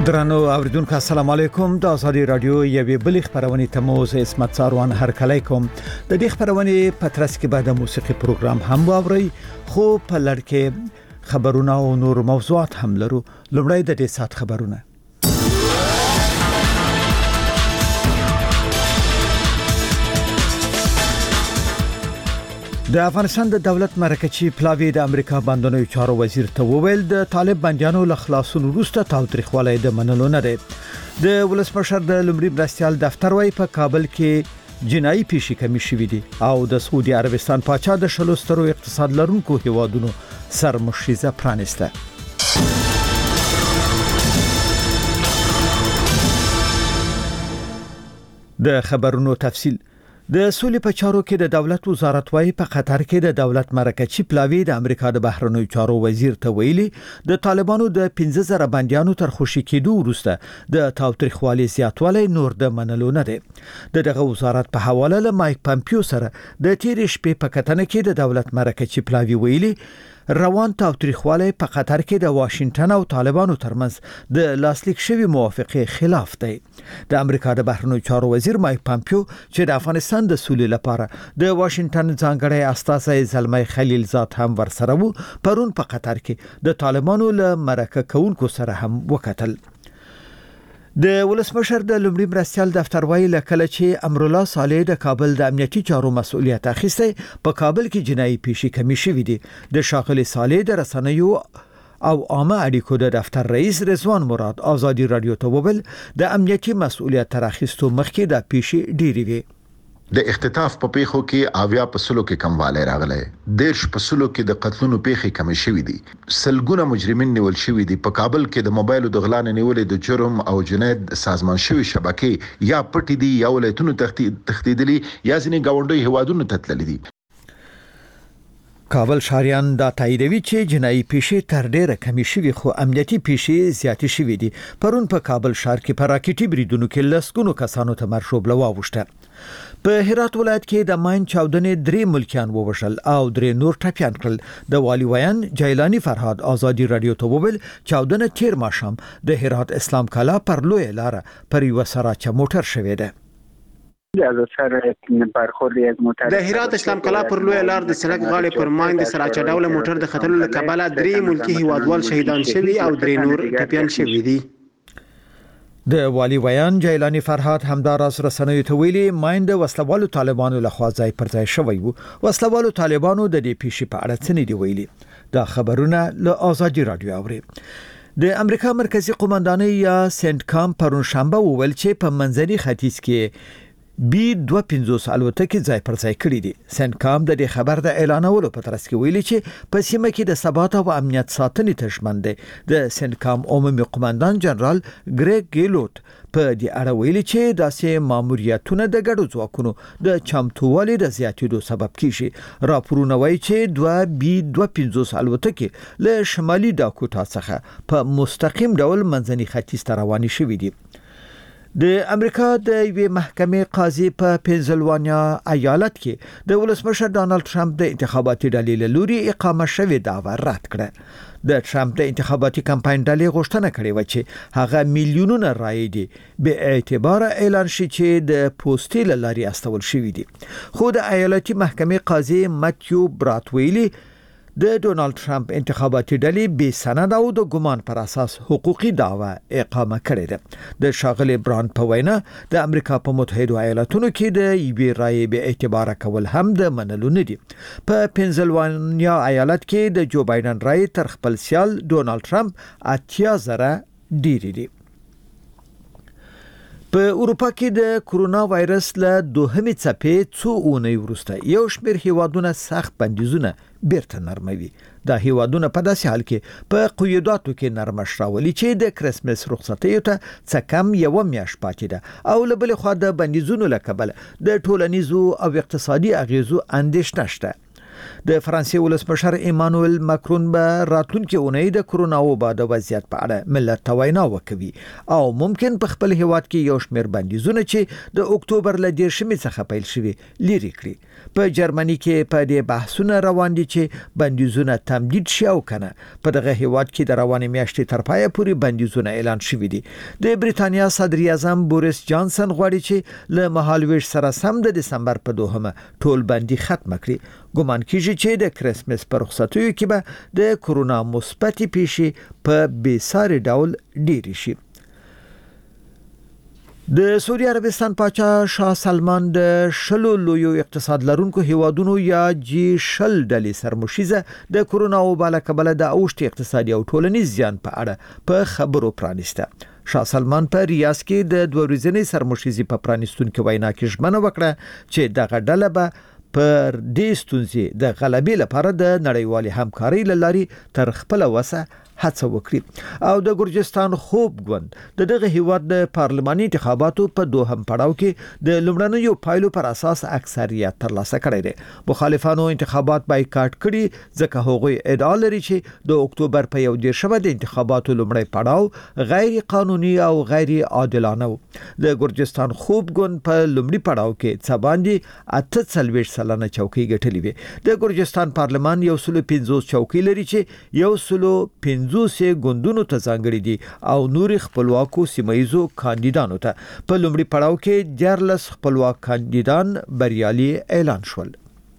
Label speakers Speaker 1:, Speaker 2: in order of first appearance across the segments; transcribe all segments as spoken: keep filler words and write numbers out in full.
Speaker 1: درنو اوریدونکو السلام علیکم د ازادي رادیو یوې بلې خبرونه تموز اسمت ساروان هر کله کوم د دې خبرونه پترس کې بعد موسیقي پروګرام هم واوري خو په لړ کې خبرونه او نور موضوعات هم لرو لومړی د دې سات خبرونه د افغانستان د دولت مرکزی پلاوی د امریکا باندې چارو وزیر ته وویل د طالب بنديانو له خلاصون وروسته تاوتریخوالی د منلو نه دی د ولسمشر د لومړي مرستيال دفتر وای په کابل کې جنایي پیښې کمی شوې دي او د سعودي عربستان پاچا د شلوسترو اقتصاد لرونکو هیوادونو سرمشيزه پرانسته د خبرونو تفصیل د سولې په چارو کې د دولت وزارت وايي په قطر کې د دولت مرکزی پلاوی د امریکا د بهرنیو چارو وزیر ته ویلي د طالبانو د پنځه زره بنديانو تر خوشي کېدو وروسته د تاوتریخوالي زیاتوالی نور د منلو نه دی د دغه وزارت په حواله له مایک پامپیو سره د تیر شپې په کتنه کې د دولت مرکزی پلاوی ویلي روان تاوتریخوالی په قطر کې د واشنگټن او طالبانو ترمنځ د لاسلیک شوی موافقه خلاف دی د امریکا د بهرنیو چارو وزیر مایک پامپیو چې د افغانستان د سولې لپاره د واشنگټن ځانګړی استازی زلمي خلیل زاد هم ورسره وو پرون په قطر کې د طالبانو له مرکه کوونکو سره هم وکتل د ولسمشر د لومړي مرستيال دفتر وایي لکه چې امرالله صالح د کابل د امنیتي چارو مسؤلیت اخیسته په کابل کې جنایي پیښې کمی شوې دي د شاغلي صالح د رسنیو او عامه اړیکو د دفتر رئیس رضوان مراد ازادي رادیو ته وویل د امنیتي مسؤلیت تر اخیستو مخکې د پیښې ډېری وي
Speaker 2: د اختطاف په پیښو کې اویا په سلو کې کموالی راغلی دیرش په سلو کې د قتلونو پیښې کم شوې دي سلګونه مجرمین نیول شوي دي په کابل کې د موبایل د غلا نیولې د جرم او جنایت سازمان شوی شبکې یا پټې دي یا ولایتونو تخدیدلي یا ځینې گاونډي هوادونو ته تللي دي
Speaker 1: کابل شاریان دا تاییدوي چې جنایي پیښې تر ډیره کمی شوي خو امنیتي پیښې زیاتې شوي دي پرون په کابل ښار کې په راکټي بریدونو کې لسګونو کسانو ته مرشوب لواوښته په هرات ولایت کې د ماین چاودنې درې ملکیان ووژل او درې نور ټپیان کړل د والي ویان جیلانی فرهاد ازادي رادیو ته وویل چاودنه تیر ماښام د هرات اسلام کلا پر لوی لار پر یو سراچ موټر شوې ده
Speaker 3: از اثر برخوردی از موټر
Speaker 4: د هرات اسلام کلا پر لوی لار د سړک غاړې پر ماین د سراچ ډول موټر د خطر له کبله درې ملکی هیوادوال شهیدان شوي او درې نور ټپیان شوي دي
Speaker 1: د والي ویان جیلانی فرهاد همداراز رسنیو ته ویلي ماین د وسلوالو طالبانو لخوا ځای پر ځای شوی وو وسلوالو طالبانو د دې پیښې په اړه څه نه دی ویلي دا خبرونه له ازادي رادیو اوري د امریکا مرکزی قومندانۍ یا سنت کام پرون شنبه وویل چې په منځني ختیځ کې بي دوه پنځوس الوتکې ځای پر ځای کړې دي سنت کام د دې خبر د اعلانولو په ترڅ کې ویلي چې په سیمه کې د ثبات او امنیت ساتنې تشمن دي د سنت کام عمومي قومندان جنرال ګریګ ګیلوت په دې اړه ویلي چې داسې ماموریتونه د ګډو ځواکونو د چمتووالي د زیاتېدو سبب کیږي راپورونه وایي چې دوه بي دوه پنځوس الوتکې له شمالي داکوتا څخه په مستقیم ډول منځني ختیځ ته روانې شوې دي د امریکا د یوې محکمې قاضي په پنسلوانیا ایالت کې د ولسمشر ډانلډ ټرمپ د انتخاباتي ډلې له لوري اقامه شوې دعوه رد کړه د ټرمپ د انتخاباتي کمپاین ډلې غوښتنه کړې و چې هغه میلیونونه رایې دي به اعتبار اعلان شي چې د پوسټې له لارې استول شوې دي خو د ایالتي محکمې قاضي ماتیو براتویلی د ډونالد ټرمپ انتخاباتي ډلې بې سند او د ګمان پر اساس حقوقي دعوه اقامه کړې ده د شاغلي براند په وینا د امریکا په متحده ایالاتونو کې د یوې رایې به اعتبار کول هم د منلو نه دي په پنسلوانیا ایالت کې د جو بایدن رایې تر خپل سیال ډونالد ټرمپ اتیا زره ډیری دي په اروپا کې د کورونا وایرس له دوهمې څپې څو اونۍ وروسته یو شمېر هیوادونه سخت بندیزونه بیرته نرموي دا هیوادونه په داسې حال کې په قیوداتو کې نرمش راولي چې د کرسمس رخصتیو ته څه کم یو میاشت پاتې ده او له بلې خوا د بندیزونو له کبله د ټولنیزو او اقتصادي اغیزو اندېښنه شته د فرانسې ولسمشر ایمانوئل ماکرون به راتلونکي اونۍ د کرونا وبا د وضعیت په اړه ملت ته وینا وکوي او ممکن په خپل هیواد کې یو شمېر بندیزونه چې د اکتوبر له دیرشمې څخه پیل شوي لري کړي. په جرمني کې په دې بحثونه روان دي چې بندیزونه تمدید شي او کنه. په دغه هیواد کې د روانې میاشتې تر پایه پورې بندیزونه اعلان شوي دي. د بریتانیا صدر اعظم بوریس جانسن غواړي چې له مهالویش سره سم د دسمبر په دوهمه ټول بندي ختم کړي. ګومان کیږي چې د کرسمس پر رخصتیو کې به د کرونا مثبتې پیښې په بېساري ډول ډېرې شي. د سعودي عربستان پاچا شاه سلمان د شلو لویو اقتصاد لرونکو هیوادونو یا جی شل ډلې سرمشیزه د کرونا وبا له کبله د اوښتي اقتصادي او ټولنیز زیان په اړه په خبرو پرانیسته. شاه سلمان په ریاض کې د دوه ورځنۍ سرمشیزې په پرانیستونکو وینا کې ژمنه وکړه چې دغه ډله به پر دې ستونزې د غلبې لپاره د نړیوالې همکارۍ له لارې تر خپله وسه هڅه وکړي. او د ګرجستان خوب ګوند د دغه هیواد د پارلماني انتخاباتو په دوهم پړاو کې د لومړنیو پایلو پر اساس اکثریت ترلاسه کړی دی. مخالفانو انتخابات بایکاټ کړي ځکه هغوی ادعا لري چې د اکتوبر په یو دیرشمه د انتخاباتو لومړی پړاو غیر قانوني او غیر عادلانه و. د ګرجستان خوب ګوند په لومړي پړاو کې څه باندې اته څلوېښت سلنه چوکۍ ګټلې وې. د ګرجستان پارلمان یو سلو پنځوس چوکۍ لري چې یو سلو پنځوس زوسه ګوندونو ته ځانګړي دي او نور خپلواکو سیمایزو کاندیدانو ته. په لومړي پړاو کې دیارلس خپلواک کاندیدان بریالي اعلان شول.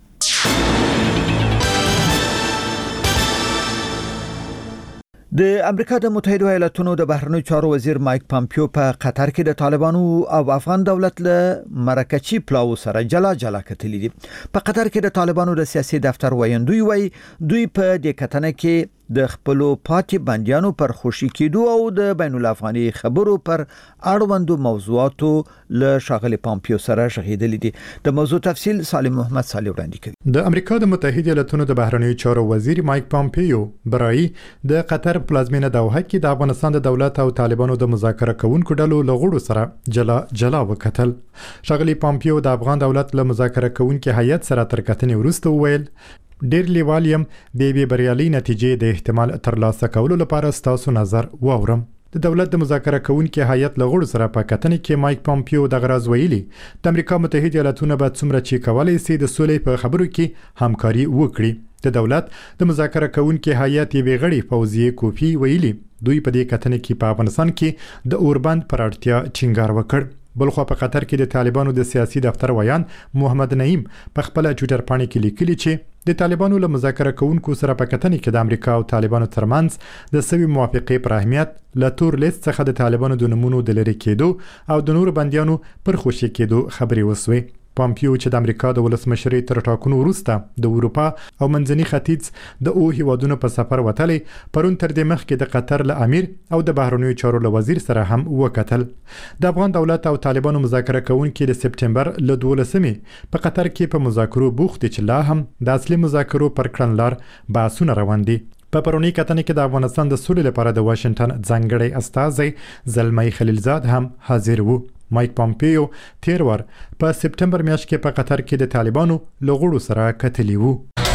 Speaker 1: د امریکا د متحده ایالاتونو د بهرنیو چارو وزیر مایک پامپیو په قطر کې د طالبانو او افغان دولت له مرکچی پلاو سره جلا جلا کتلې دي. په قطر کې د طالبانو د سیاسي دفتر ویاندوی وای دوی په دې کتنه کې د خپلو پاتې بندیانو پر خوشي کېدو او د بین الافغاني خبرو پر اړوندو موضوعاتو له شاغلي پامپیو سره شهیدلې دي. د موضوع تفصیل سالم محمد صالح وړاندې کوي.
Speaker 5: د امریکا د متحده ایالاتونو د بهرنیو چارو وزیر مایک پامپیو برای د قطر پلازمینه دوحه کې د افغانستان د دولت او طالبانو د مذاکره کوونکو ډلو له غړو سره جلا جلا وکتل. شاغلي پامپیو د افغان دولت له مذاکره کوونکو هیئت سره تر کتنې وروسته وویل ډیر لیوالیم د بي بریالي نتیجې د احتمال ترلاسه کولو لپاره ستاسو نظر واورم. د دولت د مذاکره کوونکو هیئت له غړو سره په کتنې کې مایک پامپیو د غراز ویلي د امریکا متحده ایالاتونو به څومره چې کولای شي د سولې په خبرو کې همکاري وکړي. د دولت د مذاکره کوونکو هیئت یې غړي فوزیه کوفی ویلي دوی په دې کتنې کې په افغانستان کې د اوربند پر اړتیا ټینګار وکړ. بلخو په قطر کې د طالبانو د سیاسي دفتر ویان محمد نعیم په خپل ټوئیټر باندې کې لیکلي چې د طالبانو له مذاکره کوونکو سره په کتنې کې د امریکا او طالبانو ترمنځ د سوي موافقې پر اهمیت له تور لیست څخه د طالبانو د نمونو د لری کېدو او د نور بندیانو پر خوشي کېدو خبري وسوي. پامپیو چې د امریکا د ولسمشرۍ تر ټاکنو وروسته د اروپا او منځني ختیځ د او هیوادونو په سفر وتلی پرون تر دې مخکې د قطر له امیر او د بهرنیو چارو له وزیر سره هم وکتل. د افغان دولت او طالبانو مذاکره کوونکي د سپټمبر له دولسمې په قطر کې په مذاکرو بوخت دي چې لا هم د اصلي مذاکرو پر کړنلار بحثونه روان دي. په پرونی کتنې کې د افغانستان د سولې لپاره د واشنگټن ځانګړی استازی زلمی خلیلزاد هم حاضر وو. مایک پامپیو تیر ور په سپټمبر میاشت کې په قطر کې د طالبانو له غړو سره کتلی وو.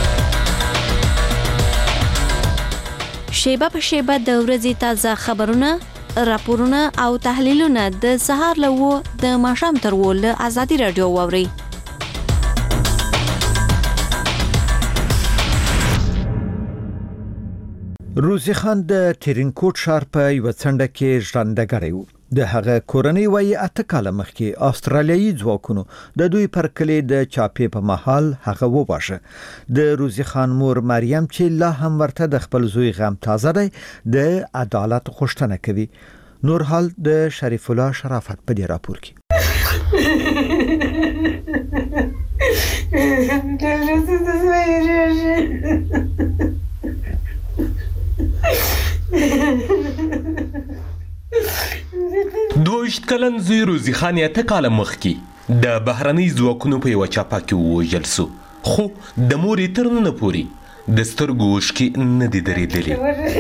Speaker 6: شیبه په شیبه د ورځې تازه خبرونه، راپورونه او تحلیلونه د سهار له وو د ماښام تر وو له ازادي رادیو واوري.
Speaker 1: روزي خان د ترینکوټ ښار په یو څنډه کې ژوندګړی و. د هغه کورنۍ وایي اته کاله مخکې استرالیایي ځواکونو د دوی پر کلی د چاپې په محل هغه وباشه. د روزي خان مور مریم چې لا هم ورته د خپل زوی غم تازه دی د عدالت غوښتنه کوي. نور حال د شریف الله شرافت په دې راپور کې.
Speaker 7: دویشت کلن زوی روزي خان اته کاله مخکې د بهرنۍ ځواکونو په یوه چاپه کې ووژل سو، خو د مورې تر ننه پورې د سترګو اوښکې نه دي درېدلې.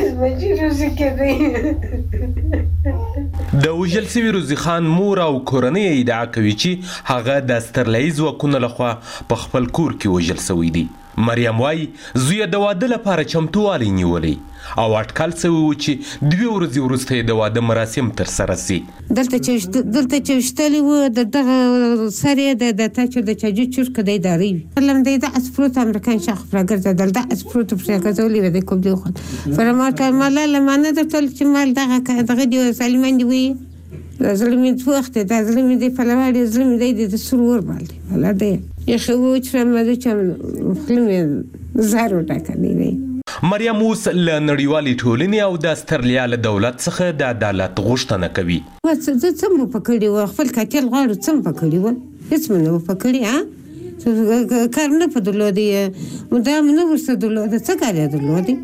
Speaker 7: د وژل سوي روزي خان مور او کورنۍ ادعا کوي چې هغه د استرالیایي ځواکونو لخوا په خپل کور کې وژل سوی دی. مریم وای زوی د واده لپاره چمتووالی نیولی او اټکل سوی و چې دوی ورځې وروسته د واده مراسم ترسره سي.
Speaker 8: دلته چې دلته چې وشتلی و د دغه سر یې د د تا چې د چاجو چورکه دی ادارې وي فلم دی دعس پروت امریکان شاخ راګرځېدل دعس پروت پرې ګرځولي وه د کوم دی وخوند فرما ملاله ما نه درته چې مال دغه دغه دی سلیمان دی وي زلمې د وخت دا زلمې دی فلواړي زلمې دی د سرور بال دی ولا دی یخه و چې فرما د چې فلم زهر وټاکلی دی.
Speaker 7: مریم اوس له نړیوالې ټولنې او د استرالیا له دولت څخه د عدالت غوښتنه کوي.
Speaker 8: زه څه مو په کړي وه خپل قاتل غواړو څه مو په کړي وه هېڅ مو نه و په کړي ها کار نه په درلودی دا مو نه ورسره درلوده څه کار یې درلودی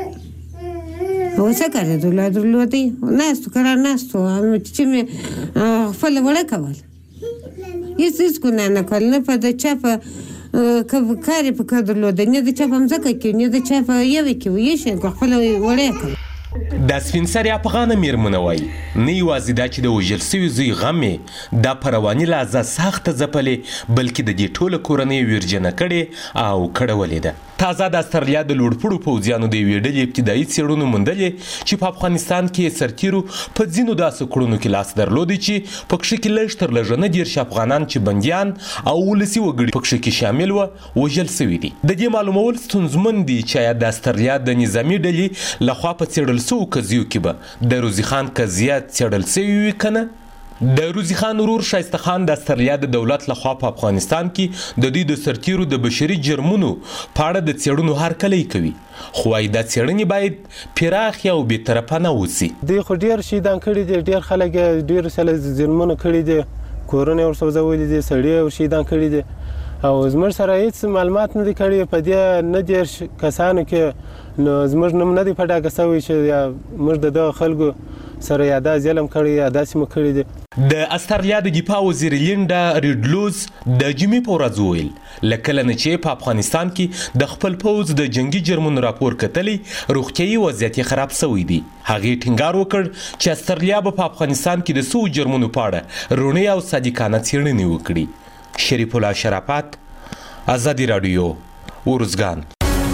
Speaker 8: او څه کار یې درلوده درلودی ناستو کرار ناستو چې مې خپله وړه کول هېڅ هېڅ ګناه نه کول نه په د چا په کار یې په کار درلوده نه د چا په مځکه کې نه د چا په یوې کې و یې شی خپله وړه یې کول.
Speaker 7: د سپین سرې افغانه میرمنه وایي نه یوازې دا چې د وژل سوي زوی غم یې دا په رواني لحاظه سخته ځپلې بلکې د دې ټوله کورنۍ ویرجنه کړې او کړولې ده. تازه د استرالیا د لوړپوړو پوځیانو د یوې ډلې ابتدایي څېړنو موندلې چې په افغانستان کې سرتیرو په ځینو داسې کړنو کې لاس درلودی چې په کښې کې لږ تر لږه نه دېرش افغانان چې بندیان او ولسي وګړي په کښې کې شامل وه وژل سوي دي. د دې معلومول ستونزمن دي چې آیا د استرالیا د نظامي ډلې لخوا په څېړل سوو قضیو کې به د روزي خان قضیه څېړل سوي وي که نه. د روزي خان ورور شایسته خان د استرالیا د دولت لخوا په افغانستان کې د دوی د سرتیرو د بشري جرمونو په اړه د څېړنو هرکلی کوي خو وايي دا څېړنې باید پراخې او بې طرفه نه اوسي.
Speaker 4: دوی خو ډېر شهیدان کړي دي ډېر خلک یې ډېر سله ظلمونه کړي دي کورونه یې ورسوځولي دي سړي یې شهیدان کړي دي او زموږ سره هېڅ معلومات نه دي کړي په دې نه دېرش کسانو کې نو زموږ نوم نه دی په ډاګه سوی چې موږ د دغه خلکو سره یا دا ظلم کړی یا داسې مو کړي دي.
Speaker 7: د استرالیا د دفاع وزیر لینډا ریډلوز د جمعې په ورځ وویل له کله نه چې په افغانستان کې د خپل پوځ د جنگي جرمونو راپور کتلی روغتیایي وضعیت یې خراب سوی دی. هغې ټینګار وکړ چې استرالیا به په افغانستان کې د سوو جرمونو په اړه رڼې او صادقانه څېړنې وکړي. شریف الله شرافت، ازادي راډیو، ارزګان.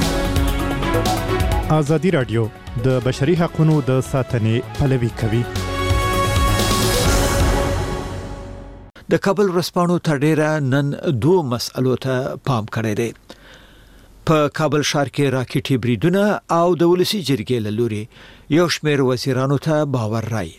Speaker 5: ازادي راډیو د بشري حقوقو د ساتنې پلوي کوي.
Speaker 1: د کابل ورځپاڼو تر ډیره نن دوه مسألو ته پام کړی دی. په کابل ښار کې راکټي بریدونه او د ولسی جرګې له لوري یو شمېر وزیرانو ته باور راي.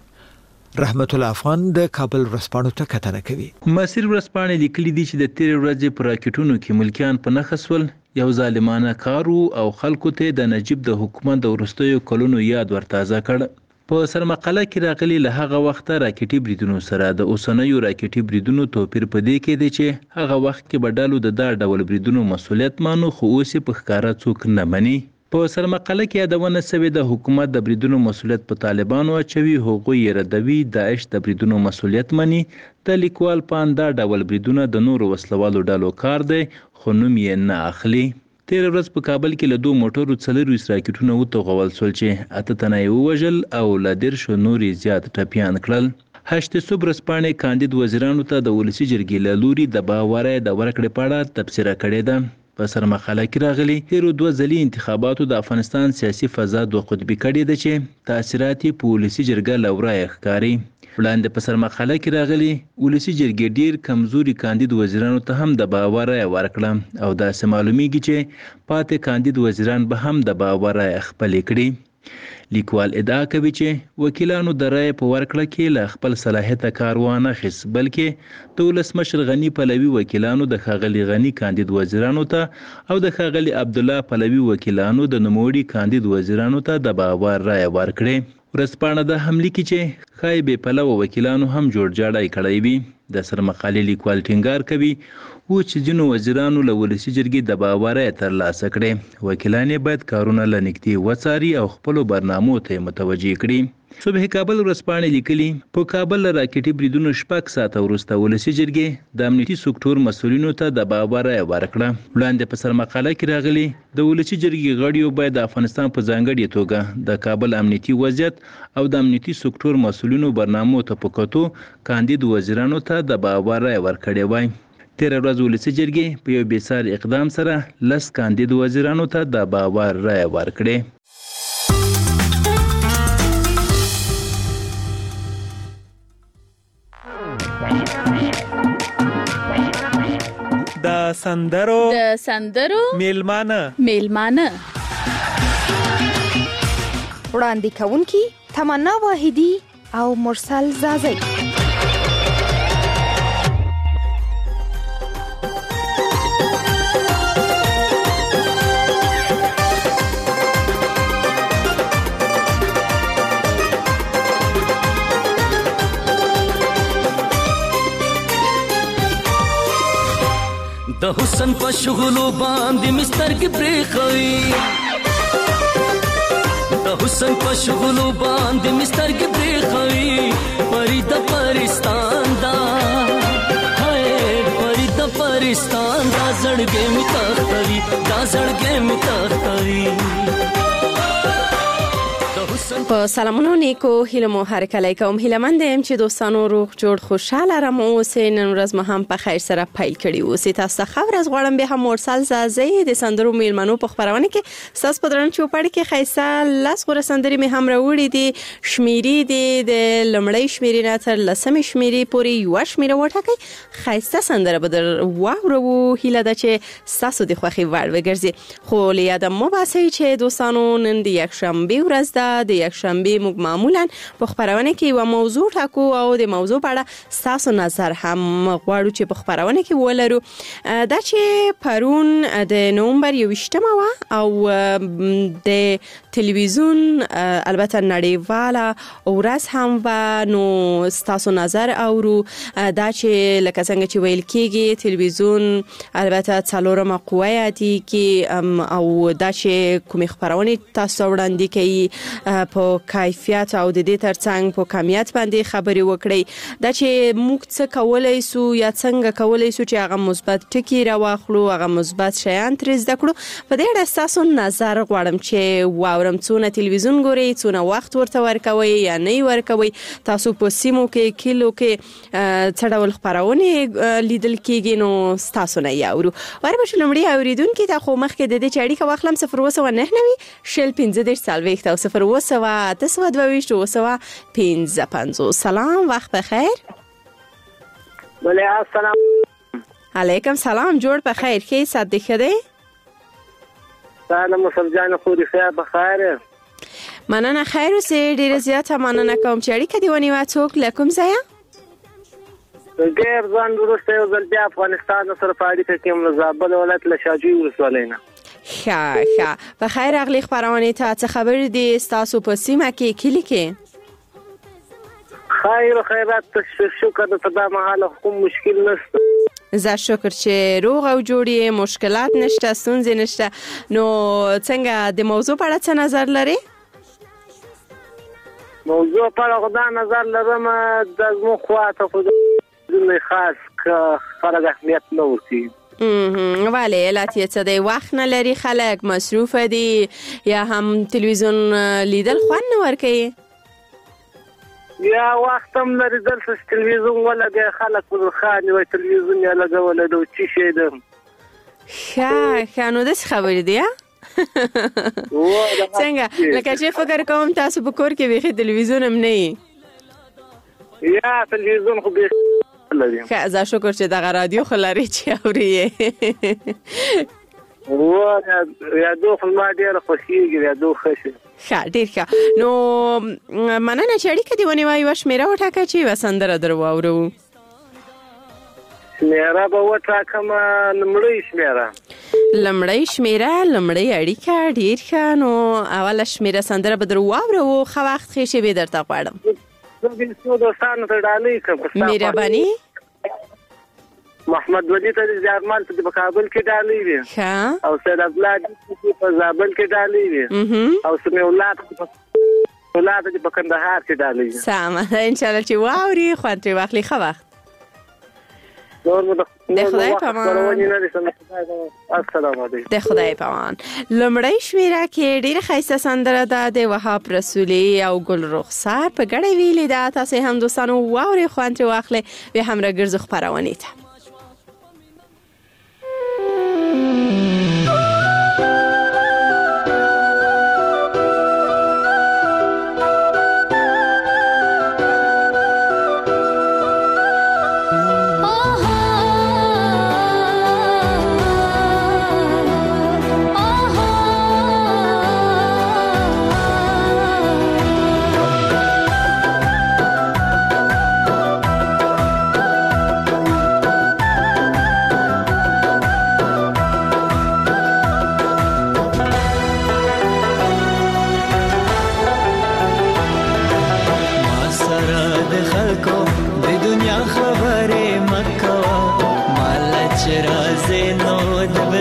Speaker 1: رحمت الله افغان د کابل ورځپاڼو ته کتنه کوي.
Speaker 9: مسیر ورځپاڼې لیکلي دي چې د تیر ورځې پر راکټونو کې ملکیان په نښه سول یو ظالمانه کارو او خلکو ته د نجیب د حکومت د وروستیو کلونو یاد ورتازه کړ. په سرمقاله کې راغلي له هغه وخته راکټي بریدونو سره د اوسنیو راکټي بریدونو توپیر په دې کې دی چې هغه وخت کې به ډلو د دا ډول بریدونو مسؤلیت مانو خو اوس په ښکاره څوک نه مني. په سرمقاله کې یادونه سوې د حکومت د بریدونو مسؤلیت په طالبانو اچوي هغوی یې ردوي داعش د بریدونو مسؤلیت مني. د لیکوال په اند دا ډول بریدونه د نورو وسلوالو ډلو کار دی خو نوم یې نه اخلي. تیر ورځ په کابل کې له دوه موټرو څلورویشت راکټونه وتوغول شول چې اته تنه یې ووژل او له دېرشو نورې زیات ټپیان کړل. هشت صبح ورځپاڼې کاندید وزیرانو ته د ولسي جرګې له لوري د باوره د ورکړې په اړه تبصره کړې ده. په سرمقاله کې راغلي تیرو دوه ځلي انتخاباتو د افغانستان سیاسي فضا دوه قطبي کړې ده چې تاثیرات یې په ولسي جرګه له ورایه ښکاري. وړاندې په سرمقاله کې راغلي ولسي جرګې ډېر کمزوري کاندید وزیرانو ته هم د باور رایه ورکړه او داسې معلومیږي چې پاتې کاندید وزیران به هم د باور رایه خپلې کړي. لیکوال ادعا کوي چې وکیلانو د رایې په ورکړه کې له خپل صلاحیته کار وانه اخیست بلکې د ولسمشر غني پلوي وکیلانو د ښاغلي غني کاندید وزیرانو ته او د ښاغلي عبدالله پلوي وکیلانو د نوموړي کاندید وزیرانو ته د باور رایه ورکړې. ورځپاڼه د حملې کې چې ښایي بې پلوه وکیلانو هم جوړجاړی کړی وي. د سرمقالې لیکوال ټینګار کوي و چې ځینو وزیرانو له ولسي جرګې د باور یې ترلاسه کړې. وکیلان یې باید کارونه له نږدې وڅاري او خپلو برنامو ته متوجه کړي. صبح کابل ورځپاڼې لیکلي په کابل له راکټي بریدونو شپږ ساعته وروسته ولسي جرګې د امنیتي سکتور مسؤلینو ته د باور رایه ورکړه. وړاندې په سرمقاله کې راغلي د ولسي جرګې غړیو باید د افغانستان په ځانګړې توګه د کابل امنیتي وضعیت او د امنیتي سکتور مسؤلینو برنامو ته په کتو کاندید وزیرانو ته د باور رایه ورکړې وای. تیر ورځ ولسی جرګې په یو بیسار اقدام سره لس کاندید وزیرانو ته د باور رایه ورکړې.
Speaker 10: د سندرو
Speaker 11: د سندرو
Speaker 10: میلمانه
Speaker 11: میلمانه
Speaker 12: وړاندې کوونکی تمنا واحدی او مرسل زازی.
Speaker 13: د حسن په شغلو باندې مستر کې پریخوي د حسن په شغلو باندې مستر کې پریخوي پری د پرستان دا هاي پری د پرستان دا زړګې می تختوي دا زړګې می تختوي.
Speaker 14: په سلامونو نیکو هیلمو هر کله کوم هیلمند يم چې دوستانو روغ جوړ خوشاله رم اوسئ. نن ورځ مو هم په خیر سره پیل کړی اوسئ. تاسو خبر از غواړم به هم مرسل زازی د سندرو میلمنو په خبرونه کې ساس پدرن چوپړ کې خیسه لاس غره سندري می هم راوړي دي. شمیري دي د لمړی شمیري نه تر لسمې شمیري پورې یو شمیره وټاکي. خیسه سندره بدر واورو هیله ده چې ساسو د خوخي وړ وګرځي. خو لیادم مو باسي چې دوستانو نن د یک شنبه ورځ ده. د یک شنبه موږ معمولا په خبرونه کې یو موضوع ټاکو او د موضوع په اړه تاسو نظر هم غواړو چې په خبرونه کې ولرو. دا چې پرون د نومبر یوویشتمه و او د تلویزیون البته نړیواله ورځ هم و نو تاسو نظر اورو. دا چې لکه څنګه چې ویل کېږي تلویزیون البته څلورمه قوه دی کې او دا چې کوم خبرونه تاسو وړاندې کوي په کیفیت او د دې ترڅنګ په کمیت باندې خبري وکړي. دا چې موږ څه کولای سو یا څنګه کولای سو چې هغه مثبت ټکی راوخلو هغه مثبت شیان تر زده کړو. په دې اړه تاسو نظر غواړم چې واورم څونه تلویزیون ګوري څونه وخت ورته ورکوي یا نه ورکوي. تاسو په سیمو کې کیلو کې څه ډول خبرونه لیدل کېږي نو تاسو نه یاورو. وربه شلمړي اوریدونکو ته خو مخکې د دې چړې کا واخلم صفر وسو نه نوي شل پنځه دېرش سالويخت او صفر وسو تسوه دویشت وسوه پنځه پنځوس. سلام وخت بخیر.
Speaker 15: بله السلام
Speaker 14: علیکم سلام جوړ په خیر کې صدې خده
Speaker 15: سلام مسلجان خو دې خیر بخیر
Speaker 14: مننه خیر اوسې ډیره زیاته مننه کوم چې اړیکه دی ونی وا څوک لکم ځای
Speaker 15: ډیر ځان ورسته یو ځل بیا افغانستان سره پاړی ته کوم زابل ولایت لشاجوی ورسولینا
Speaker 14: ښه ښه په خیر اغلی خبرونه ته څه خبر دي تاسو په سیمه کې کلی کې
Speaker 15: خیر خیرات شکر د صدا مهاله کوم مشکل نشته.
Speaker 14: زه شکر چې روغ او جوړی مشکلات نشته ستونزې نشته. نو څنګه د موضوع په اړه څه نظر لري؟
Speaker 15: موضوع په اړه خدا نظر لرم د مو خواته خو د خاص فرق اهمیت نه ورسي.
Speaker 14: ولی علت یې څه دی وخت نه لري خلک مصروف دي یا هم تلویزیون لیدل خوند نه ورکوي
Speaker 15: یا وخت هم لري دلته تلویزیون ولګي خلک ورخاني وي تلویزیون یې لګولې نو چی شي ده
Speaker 14: ښه ښه نو داسې خبرې دي څنګه لکه چې فکر کوم تاسو په کور کې بیخي تلویزیون هم نه یي
Speaker 15: یا تلویزیون خو بیخي
Speaker 14: ښه زه شکر چې دغه رادیو خو لري چې اوري
Speaker 15: و یا دو خو ما ډېره خوښېږي یا دو ښه شي
Speaker 14: ښه ډېر ښه نو مننه چې اړیکه دې ونیوه یوه شمېره وټاکه چې یوه سندره در واورو
Speaker 15: شمېره به وټاکم لومړۍ شمېره
Speaker 14: لومړۍ شمېره لومړۍ اړیکه ډېر ښه نو اوله شمېره سندره به در واورو ښه وخت ښې شېبې درته غواړم مهرباني
Speaker 15: محمد ولی ته زیارمال ته په کابل کې ډالۍ وي او سید افلاد په زابل کې ډالۍ وي او سمې اولاد اولاد په کندهار کې ډالۍ وي
Speaker 14: سلام ان شاء الله چې واوري خو تر واخلي خو وخت
Speaker 15: نور مو
Speaker 14: د خدای په امان
Speaker 15: السلام علیکم
Speaker 14: د خدای په امان لمړی شمیره کې ډیره ښایسته سندره ده د وهاب رسولي او ګل رخسار په ګډه ویلې ده تاسو هم دوستانو واوري خو تر واخلي به هم راګرځو خبرونه ته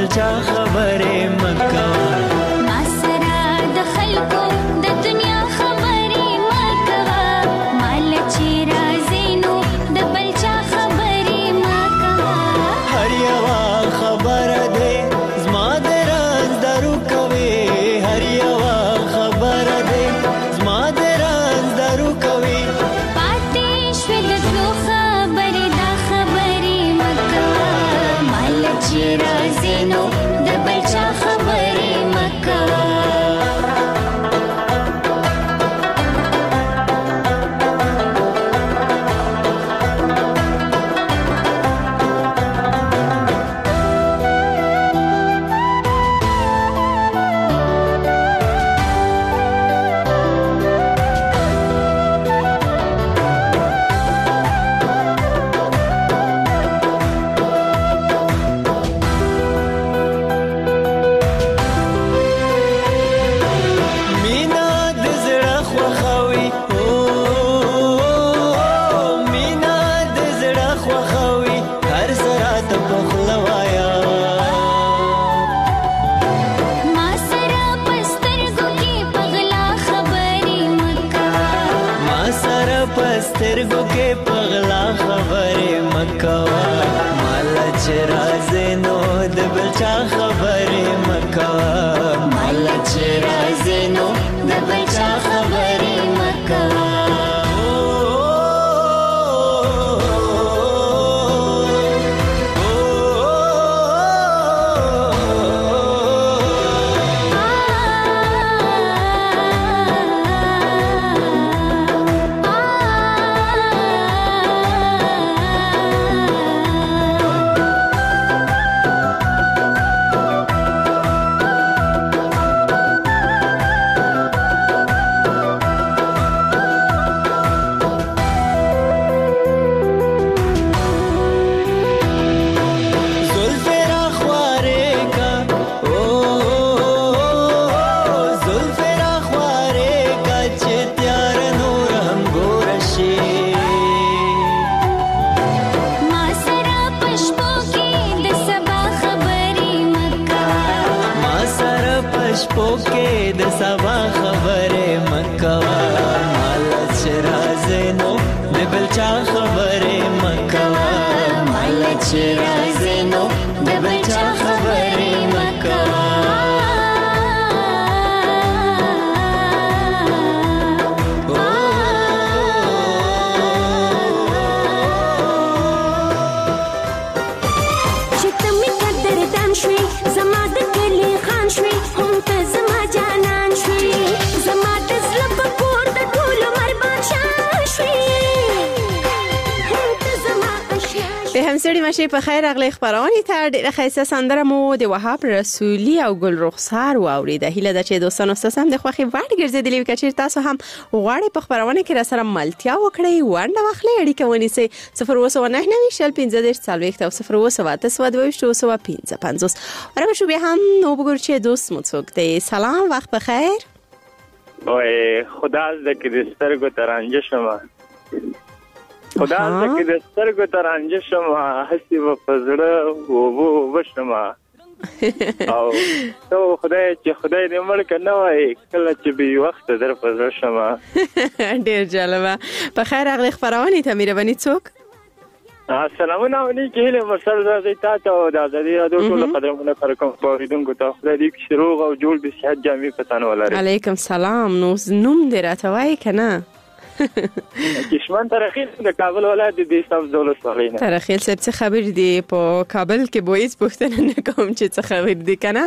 Speaker 13: چا خبرې مکه
Speaker 10: ما سره د خلکو د دنیا خبرې مکه مال چې راځي نو د بل چا خبرې مکه
Speaker 13: هر یو خبره دې زما د راز درو کوي هر یو خبره دې زما د راز درو کوي
Speaker 10: پاتې شوې د ټولو خبرې دا خبرې مکه مال چې راځي نو د بل چا خبرې مکه
Speaker 13: مینا د زړه خوښوي او مینا د زړه خوښوي هر سره ته په خوله وایه
Speaker 10: ما سره په سترګو کې په غلا خبرې مکه
Speaker 13: ما سره په سترګو کې په غلا خبرې مه کوه ماله چې راځې نو د بل چا خبرې مه کوه
Speaker 10: ماله چې راځې نو د بل چا خبرې مه کوه
Speaker 13: زلفې راخوارې کا او زلفې راخوارې کا چې تیار نور هم ګوره شي
Speaker 10: ما سره په شپو کې د سبا خبرې مکه
Speaker 13: ما سره په شپو کې د سبا خبرې مه کوه ماله چې راځې نو د بل چا خبرې مه کوه
Speaker 10: ماله چې راځې نو د بل چا خبرې مه کوه
Speaker 11: چې ته مې قدردان شوې زما د کلي خان شوې هم ته زما جانان شوې زما د زړه په کور د ټول عمر بادشاه شوې هم ته زما اشنا
Speaker 14: د همسړي مشي په خیر اغلی خبرونه ته ډیره ښایسته سندره مو د وهاب رسولي او ګل رخسار واوریده هیله ده چې دوستانو تاسو هم د خوخي وړ ګرځېدلی کچیر تاسو هم غواړئ په خبرونه کې را سره ملتیا وکړئ ونده واخلئ اړیکه ونیسئ صفر اووه سوه نهه نوي شل پنځه دېرش څلوېښت او صفر اووه سوه اته سوه دوهویشت اووه سوه پنځه پنځوس ورمه شو بیا هم نو بګور چې دوست مو څوک دی سلام وخت بخیر
Speaker 16: وای خدا دې کې د سترګو ترانجه شمه خدا دې کې د سترګو ترانجه شمه هسي په زړه وو وشمه او ته خدای چې خدای دې مړ کنه وای کله چې به وخت در په زړه شمه
Speaker 14: ډیر جالبه په خیر اغلی خبرونه ته مهرباني څوک
Speaker 16: سلامونه علیکم هله مرسل زازي تاسو او د ازادي رادیو ټول قدرمنه پر کوم پوریدونکو ته خدای دې شروع او جوړ به صحت جامع پتان ولري
Speaker 14: علیکم سلام نو نوم دې راته وای کنه
Speaker 16: کشمن ترخیل د کابل ولایت د دیستاف دولت صغیره
Speaker 14: ترخیل څه خبر دی په کابل کې بویز پښتنه نه کوم چې څه خبر دی کنه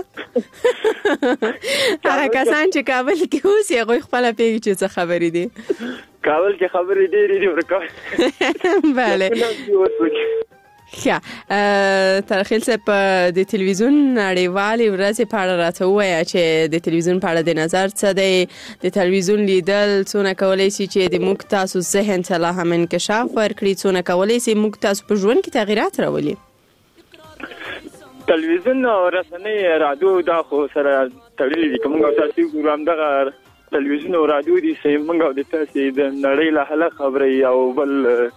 Speaker 14: هغه کسان چې کابل کې اوسي هغه خپل پیږي چې څه خبر دی
Speaker 16: کابل کې خبرې ډېرې دي ورکو
Speaker 14: bale ښه ترخیل صاحب د تلویزیون نړیوالې ورځې په اړه راته ووایه چې د تلویزیون په اړه د نظر څه دی د تلویزیون لیدل څونه کولی شي چې د موږ تاسو ذهن ته لا هم انکشاف ورکړي څونه کولی شي موږ تاسو په ژوند کې تغیرات راولي
Speaker 16: تلویزیون او رسنۍ رادیو دا خو سره تړلي دي کوم تاسو ګورم دغه تلویزیون او رادیو دي چې موږ د تاسو د نړۍ له حاله خبرې او بل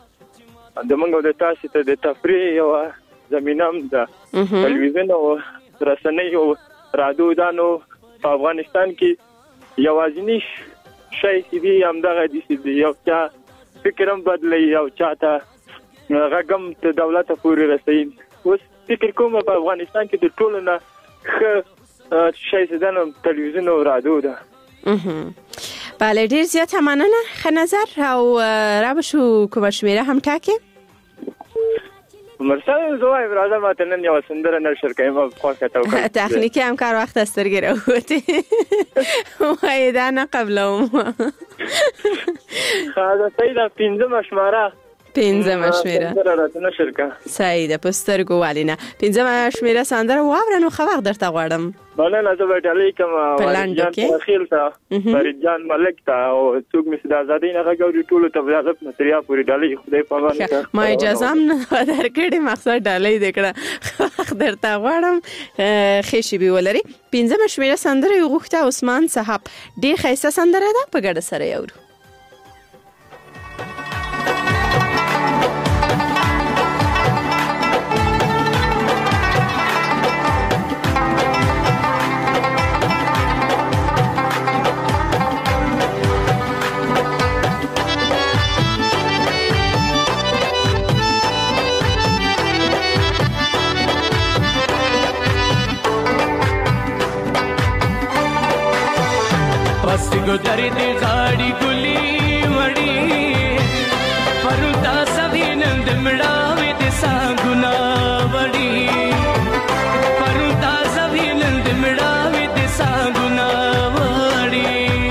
Speaker 16: د موږ د تاسو ته د تفریح او زمينه هم ده تلویزیون او رسنۍ او رادیو دا نو په افغانستان کې یوازینی شی چې دی همدغه دي چې یو چا فکر هم بدلوي او چاته غږ هم د دولت پورې رسوي. اوس فکر کوم په افغانستان کې د ټولو نه ښه شی چې ده نو تلویزیون او رادیو ده.
Speaker 14: بله ډېر زیاته مننه. ښه نظر او را به شو کومه شمېره هم ټاکې؟
Speaker 16: مرسل زه وایم راځه ماته نن یوه سندره نشر کوم خوښه ته وکړم.
Speaker 14: تخنیکي همکار وخته سترګې راووتې وایې دا نه قبلوم.
Speaker 16: ښه ده صحیح ده پنځمه شماره
Speaker 14: پنځمه شمېره
Speaker 16: سندره راته نشر کړه.
Speaker 14: صحیح ده په سترګو والې نه. پنځمه شمېره سندره واوره نو ښه وخت درته غواړم.
Speaker 16: مننه زه به ډالۍ کوم فرید جان خیل ته فرید جان ملک ته او څوک مې چې د ازادۍ نه غږ اوري ټولو ته به هغه نظریا پورې ډالۍ خدای په امان ته
Speaker 14: ما اجازه هم نه درکړې مقصد ډالۍ دې کړه ښه درته غواړم ښې شېبې ولري. پنځمه شمېره سندره یې غوښته عثمان صاحب ډېر ښایسته سندره ده په ګډه سره یې اورو.
Speaker 13: ګودرې د غاړي ګلي وړي پرتا سوینم د مړاوې د ساګونا وړي پرتا سوینم د مړاوې د ساګونا وړي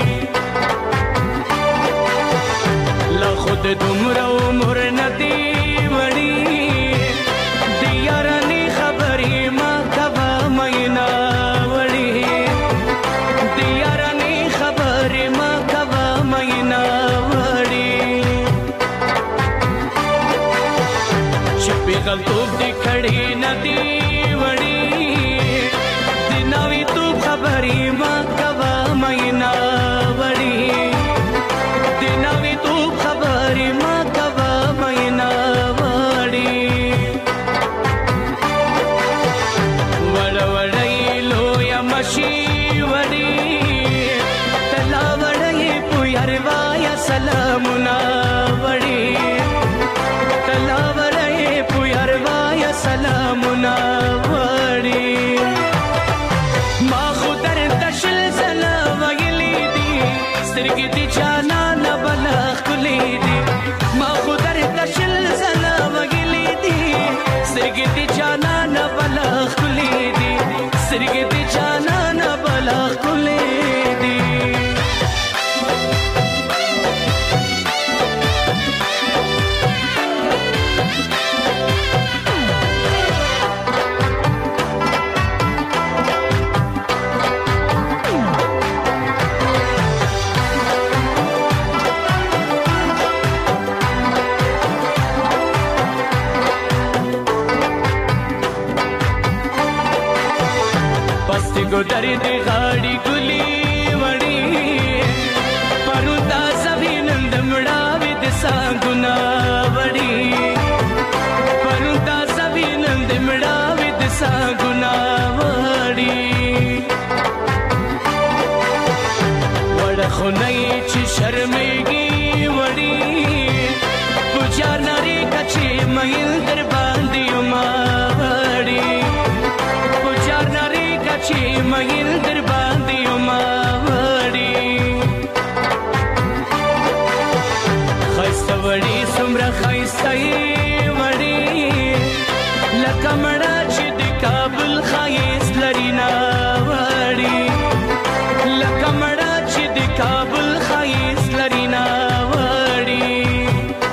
Speaker 13: لا خود دومره عمر ندی وړي د یارانې خبرې ما کوا مینا غلطوب دی کھڑی ندی وڑی دناوی تو خبری ما کوا مینا وڑی دناوی تو خبری ما کوا مینا وڑی وڑ وڑی لویا مشی وڑی تلا وڑی پویروایا سلامنا وڑی تلا سلامنا وړي ما خو درته شل زله ویلي دي سترګې دي جانا نه بله ښکلې دي ما خو درته شل زله ویلي دي سترګې دي جانا نه بله ښکلې دي سترګې دي جانا نه بله ښکلې دي. ګودرې د غاړي ګلي وړي پرتا سوینم د مړاوې د ساګونا وړي پرتا سوینم د مړاوې د ساګونا وړي وړ خونې چې شرمېږي وړي پوجا نری کچې مېل در باندې ما وړي چې مېل در باندې ما وړي خسته وړي څومره خسته وړي لکه مړه چې د کابل ښایست لري نه وړي لکه مړه چې د کابل ښایست لري نه وړي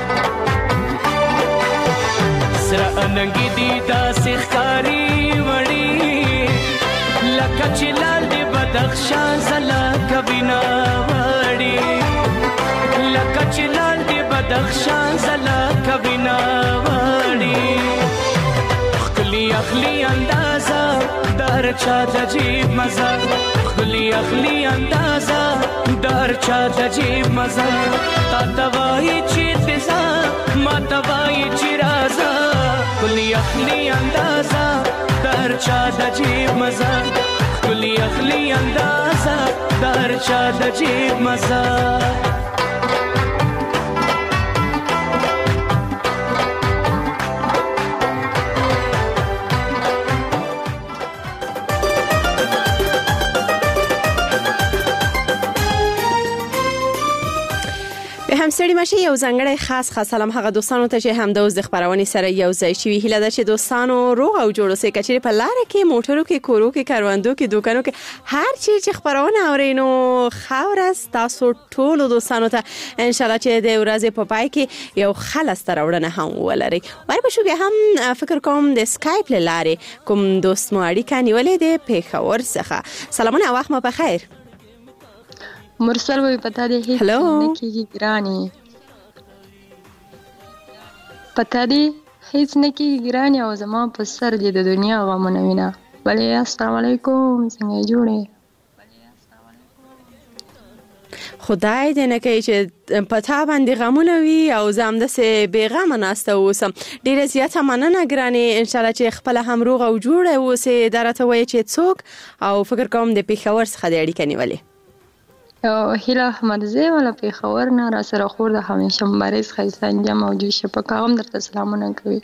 Speaker 13: سره اننګې دي داسې ښکاري وړي لکه چې لال دی بدخشان زلا کبینا وړي لکه چې لال دی بدخشان زلا کبینا وړي خلی اخلی اندازا در چا عجیب مزه خلی اخلی اندازا در چا عجیب مزه تا توای چې تزا ما توای چې رازا خلی اخلی اندازا در چا د جیب مزه کلی اخلی اندازه در چا د جیب مزه
Speaker 14: هم ستړي مشه یو ځانګړی خاص خاص سلام هغه دوستانو ته چې هم د اوس د خبرونې سره یو ځای شوي هیله ده چې دوستانو روغ او جوړ اوسئ که چیرې په لاره کې موټرو کې کورو کې کروندو کې دوکانو کې هر چیز چې خبرونه اورئ نو ښه ورځ تاسو ټولو دوستانو ته انشاءالله چې د ورځې په پای کې یو ښه لاسته راوړنه هم ولرئ ورپسې بیا هم فکر کوم د سکایپ له لارې کوم دوست مو اړیکه نیولې دی پېښور څخه سلامونه وخت مو په خیر
Speaker 17: مرسل وی پتا دی هیڅ نه کیږي ګرانی پتا دی هیڅ نه کیږي ګرانی او زما په سر دی د دنیا غمونه وینا بلې السلام علیکم څنګه جوړه
Speaker 14: خدای دې نه کوي چې پتا باندې غمونه وي او زم د سه بیغمه ناسته اوسم ډیره زیاته مننه ګرانی ان شاء الله چې خپل هم روغ او جوړه اوسه درته وای چې څوک او فکر کوم د پیښور څخه د اړیکې نیولې
Speaker 17: او هیله احمدزی ولا پیښور نه را سره خور د همیشه مبارز خیسته انجام موجود شپه کوم درته سلامونه کوي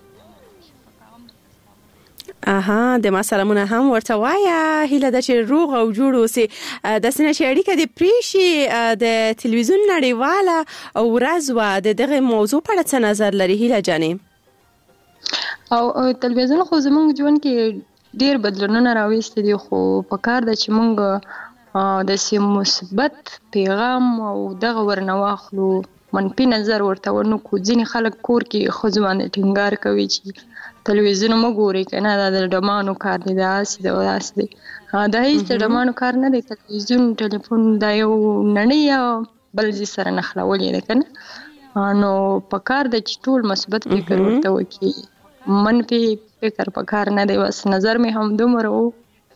Speaker 14: اها د ما سلامونه هم ورته وایا هیله د چې روغ او جوړ اوسي د سینې اړیکه د پریشي د تلویزیون نړیواله او ورځ د دغه موضوع په اړه څه نظر لري هیله جانې
Speaker 17: او تلویزیون خو زموږ ژوند کې ډیر بدلونونه راوستي دي خو په کار د چې موږ د سی مثبت پیغام او دغه ورنواخلو منفي نظر ورته ورنو کو ځینې خلک کور کې ښځو باندې ټینګار کوي چې تلویزیون مه ګورئ که نه دا د ډمانو کار دی دا هسې دی او داسې دی دا هېڅ د ډمانو کار نه دی تلویزیون ټلیفون دا یو نړۍ یا بل ځای سره نښلولې ده که نه نو په کار ده چې ټول مثبت فکر ورته وکړي منفي فکر په کار نه دی بس نظر مې هم دومره و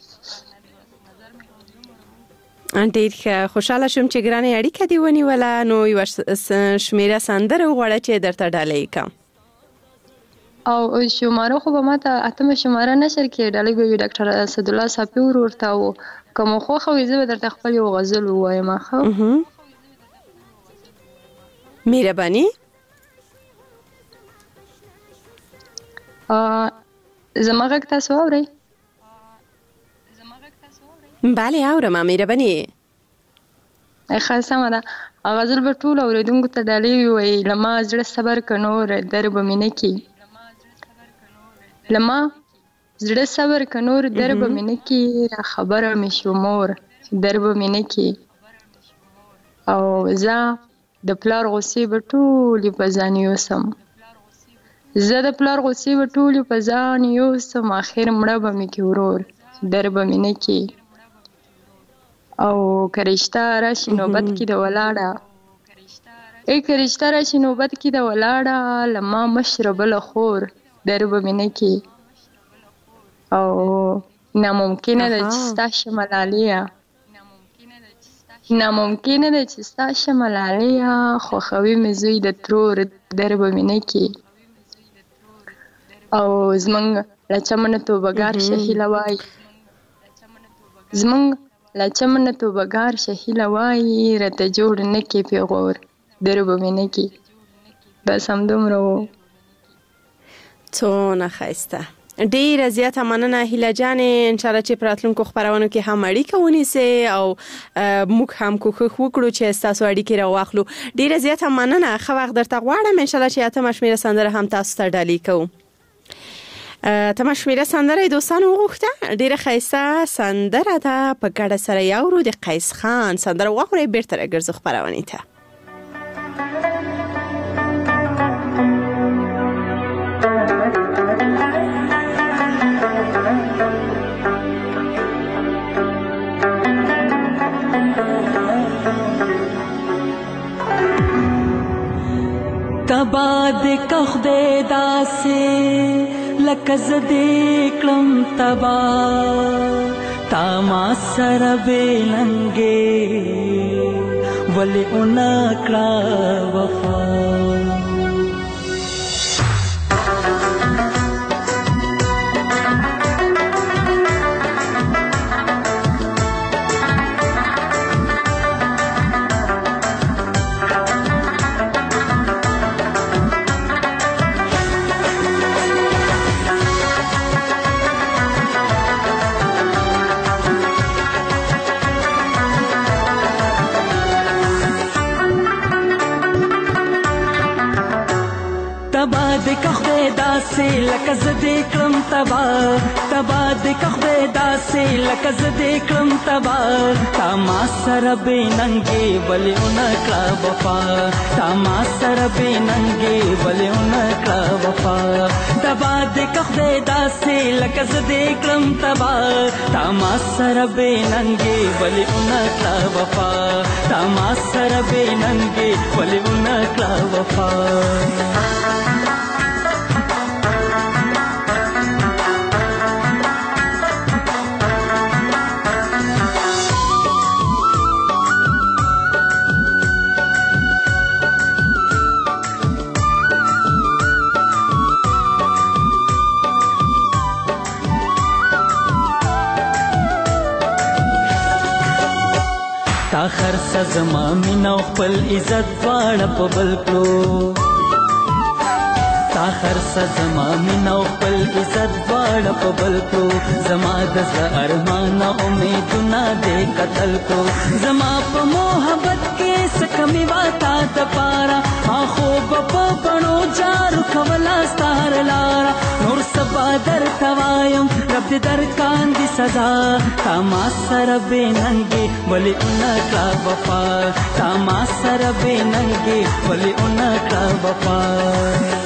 Speaker 14: ډیر خوشاله شوم چې ګرانې اړیکه دی ونیوله نو یوه شمیره سندره وغواړه چې درته ډالۍ کړم
Speaker 17: او شماره خو به ماته اتمه شماره نشر کې ډالۍ به وي ډاکټر اسدالله ساپور ورته و که مو خوښه وي زه به درته خپل یو غزل ووایم ښه
Speaker 14: مهرباني
Speaker 17: زما غږ تاسو اورئ
Speaker 14: بله اورم مهرباني
Speaker 17: ښه سمه ده غزل به ټولو اورېدونکو ته ډالۍ ووایي له ما زړه صبر که نور در به مې نه کي له ما زړه صبر که نور در به مې نه کي را خبره مې شو مور در به مې نه کي او زه د پلار غصې به ټولې په ځان یوسم زه د پلار غصې به ټولې په ځان یوسم اخر مړه به مې کې ورور در به مې نه کي او کرشته راشي نوبت کې د ولاړه ای کرشته راشي نوبت کې د ولاړه لما مشره بله خور در به مې نه کي او ناممکنه ده چې ستا شمه لاليه ناممکنه ده چې ستا شمه لاليه خوښوي مې زوی د ترور در به مې نه کي او زمونږ له چمنه توبهګار شهیله وایي زمونږ له چمنه توبهګار شهیله وایي راته جوړ نه کې پیغور در به مې نه کي بس همدومره و
Speaker 14: څونه ښایسته ډیره زیاته مننه هیله جانې انشاءالله چې په راتلونکو خپرونو کې هم اړیکه ونیسئ او موږ هم کوښښ وکړو چې ستاسو اړیکې راواخلو ډیره زیاته مننه ښه وخت درته غواړم انشاءالله چې اتمه شمېره سندره هم تاسو ته ډالۍ کوو تمه شمیره سندره دوستانو وغوښته ډیره ښایسته سندره ده په ګډه سره یاورو د قیس خان سندره واورئ بیرته راګرځو خپرونې ته
Speaker 13: تبا د کخده داسه لکه زده کلم تبا تا ما سره بلنګې ولې اونا کړه وفا داسې لکه زه دې کړم تبا تبا دې که خدای داسې لکه زه دې کړم تبا تا ما سره بې ننګې ولې ونه کړه وفا تا ما سره بې ننګې ولې ونه کړه وفا تبا دې که خدای داسې لکه زه دې کړم تبا تا ما سره بې ننګې ولې ونه کړه وفا تا ما سره بې ننګې ولې ونه کړه وفا تا خرڅه زما مینه او خپل عزت دواړه په بل کړو تا خرڅه زما مینه او خپل عزت دواړه په بل کړو زما د زړه ارمانه امیدونه دې قتل کړو زما په محبت کې څه کمي وه تا دپاره ما خوب په بڼو جارو کوله ستا هر لاره نور سبا درته وایم رب دې درکاندي سزا تا ما سره بې ننګې ولې ونه کړه وفا تا ما سره بې ننګې ولې ونه کړه وفا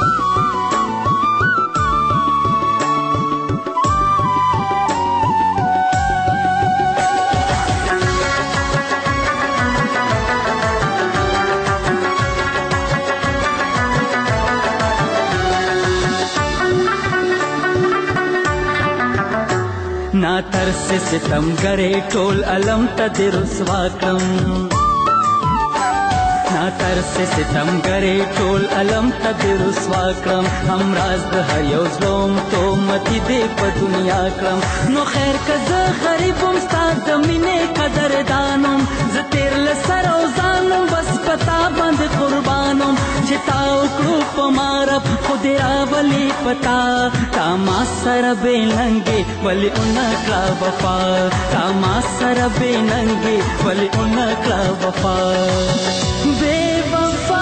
Speaker 13: نا ترس ستم گرے ټول علم ته دې رسوا کړم نا ترس ستم گرے ټول علم ته دې رسوا کړم همراز د هر یو ظلم تهمتي دې په دنیا کړم نو خیر که زه غریب وم ستا د مینې قدردانم زه تېر له سر او ځانم بس په تا باندې قربانم چې تا وکړو په ما رب خو دې راولې په تا تا ما سره بې ننګې ولې ونه کړه وفا تا ما سره بې ننګې ولې ونه کړه وفا بې وفا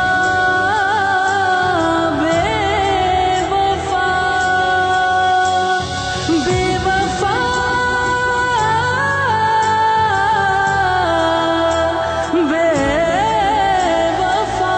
Speaker 13: بې وفا بې وفا بې وفا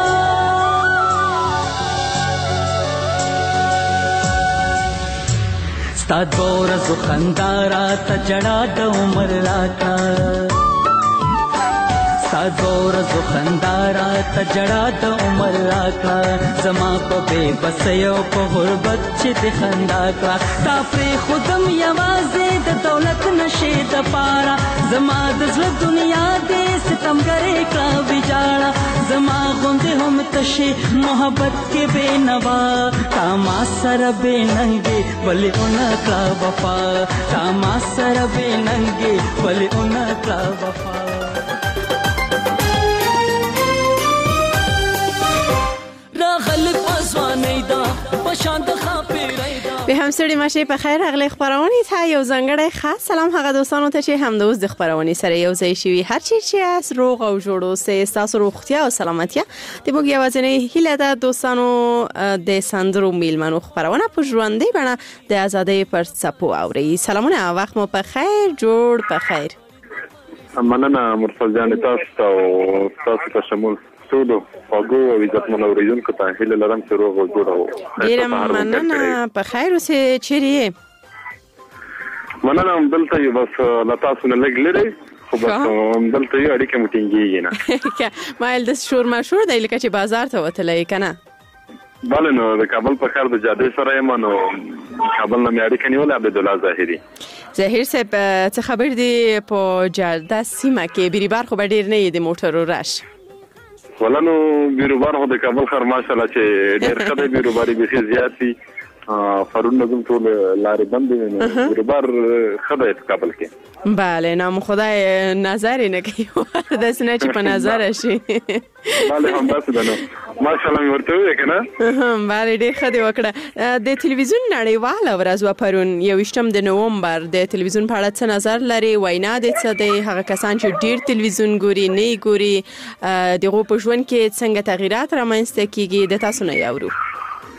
Speaker 13: ستا دوه ورځو خندا راته جړا د عمر راکړه ستا دوه ورځو خندا راته جړا د عمر راکړه زما په بې بسۍ او په غربت چې دې خندا کړه تا پرېښودم یوازې د دولت نشې دپاره زما د زړه دنیا دې ستمګرې کړه ویجاړه زما غوندې هم تشې محبت کې بې نوا تا ما سره بې ننګې ولې ونه کړه وفا تا ما سره بې ننګې ولې ونه کړه وفا
Speaker 14: به همسری ماشي په خیر اغلی خبرونه ته یو ځنګړی خاص سلام هغه دوستانو ته چې هم د اوس د خبرونه سره یو ځای شوي هر چی چې اس روغ او جوړو سه تاسو روغتیا او سلامتیا د موږ یوازینی هیله ده دوستانو د سندرو میلمنو خبرونه په ژوندۍ بڼه د ازادۍ پر څپو اوري سلامونه وخت مو په خیر جوړ په خیر
Speaker 18: مننه مرسل جان تاسو او تاسو ته شمول ټولو خواږو او عزتمنو اوریدونکو ته هیله لرم چې روغ او جوړ او
Speaker 14: ډیره مننه په خیر اوسې چیرې
Speaker 18: مننه دلته یو بس لا تاسو نه لګ لري خو بس دلته یو اړیکه مو ټینګیږي
Speaker 14: نه مایل د شور مشهور دی لکه چې بازار ته وتلې کنه
Speaker 18: بله نو د کابل په خیر د جاده سره یم نو کابل نه مې اړیکه نیولې عبدالله ظاهري
Speaker 14: ظاهر صاحب څه خبر دی په جاده سیمه کې بیریبار خو به ډیر نه د موټرو رش
Speaker 18: ولنو بیروبار خو د کابل خر ماشاءالله چې ډیر ښه دی بیروباري بيخي زیات دي فرون نظم ټول لارې بند دي بیروبار ښه دی په کابل کې
Speaker 14: بله نام خدای نظر نه کوي د سینه چې په نظر شي
Speaker 18: بله هم تاسو دنو ماشاءالله مې ورته وې کنه
Speaker 14: بله ډیر ښه دی وکړه د تلویزیون نړیواله ورځ و پرون یویشتم د نومبر د تلویزیون په اړه څه نظر لري وینا دې څه دی هغه کسان چې ډیر تلویزیون ګوري نه ګوري دغه په ژوند کې څنګه تغیرات رامنځته کیږي د تاسو نه یاورو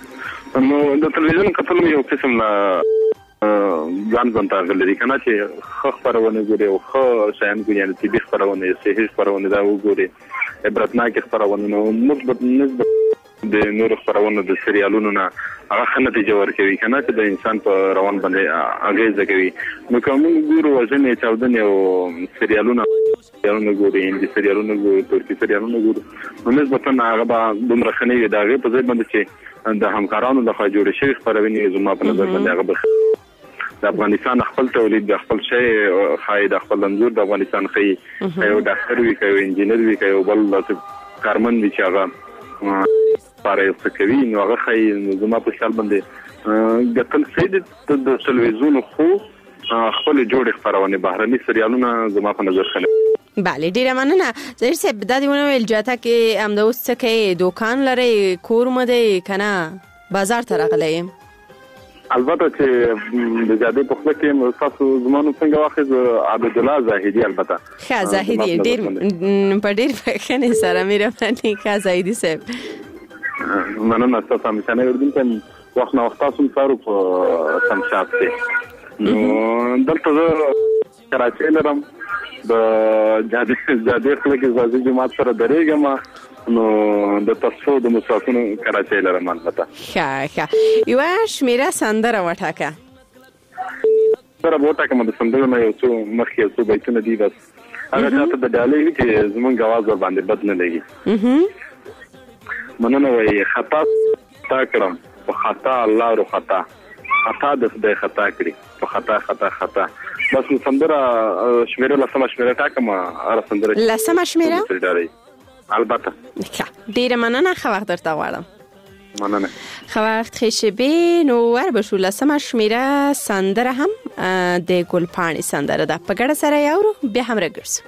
Speaker 18: نو د تلویزیون کتل یو قسم نه ځان ځان ته غلري کنه چې خو خبرونه ګوري او خو شاین ګوري یعنی طبي خبرونه صحیح خبرونه دا وګوري عبرتناک خبرونه نو مثبت نسبت د نور خبرونه د سریالونو نه هغه خنته ورکوي کنه چې د انسان په روان باندې اغیزه کوي نو کوم ګورو وزن چاودن یو سریالونه سریالونه ګوري هندي سریالونه ګوري ترکی سریالونه ګوري نو نسبتا هغه به دومره خنوي دا غي په ځای باندې چې د همکارانو د خاجوړ شي خبرونه زما په نظر باندې هغه د افغانستان خپل تولید د خپل شی خای د خپل انځور د افغانستان خي یو ډاکټر وی کوي انجینر وی کوي بل کارمن وی چې هغه پاره کوي نو هغه خي زما په خیال باندې ګټل سید د تلویزیون خو خپل جوړ خبرونه بهرني سریالونه زما په نظر خنه
Speaker 14: بله ډیره مننه زیر صاحب د دې ونه ویل جاته کې امده اوس څه کې دکان لري کور مده کنه بازار ته راغلی
Speaker 18: البته چې د زیاده په خپل کې تاسو زمونږ څنګه واخذ عبد الله زاهدی البته
Speaker 14: ښه زاهدی ډیر په ډیر فخنه سره مې رافنی ښه زاهدی صاحب
Speaker 18: مننه تاسو هم څنګه وردین ته وخت نو وخت تاسو سره په سمشات کې نو دلته کراچۍ لرم د زیاده زیاده خپل کې ځاځي جماعت سره درېږم نو د تاسو د مسافرونو کراچۍ لرم البته
Speaker 14: ښه ښه یو شمیره سندره وټاکه
Speaker 18: سره وټاکه مده سندره نه یو څو مخکې څو بیتونه دي بس هغه ته د ډالۍ چې زمونږ आवाज ور باندې بد نه لګي مننه وای خطا تا کړم په خطا الله رو خطا خطا د خدای خطا کړی په خطا خطا خطا بس سندره شمیره لسمه شمیره ټاکم ار سندره
Speaker 14: لسمه شمیره
Speaker 18: البته
Speaker 14: ډیره مننه خو وخت درته غواړم
Speaker 18: مننه
Speaker 14: خو وخت خشبه نو ور بشو لسمه شمیره سندره هم د ګلپاڼې سندره ده په ګډه سره یاورو به هم راګرځو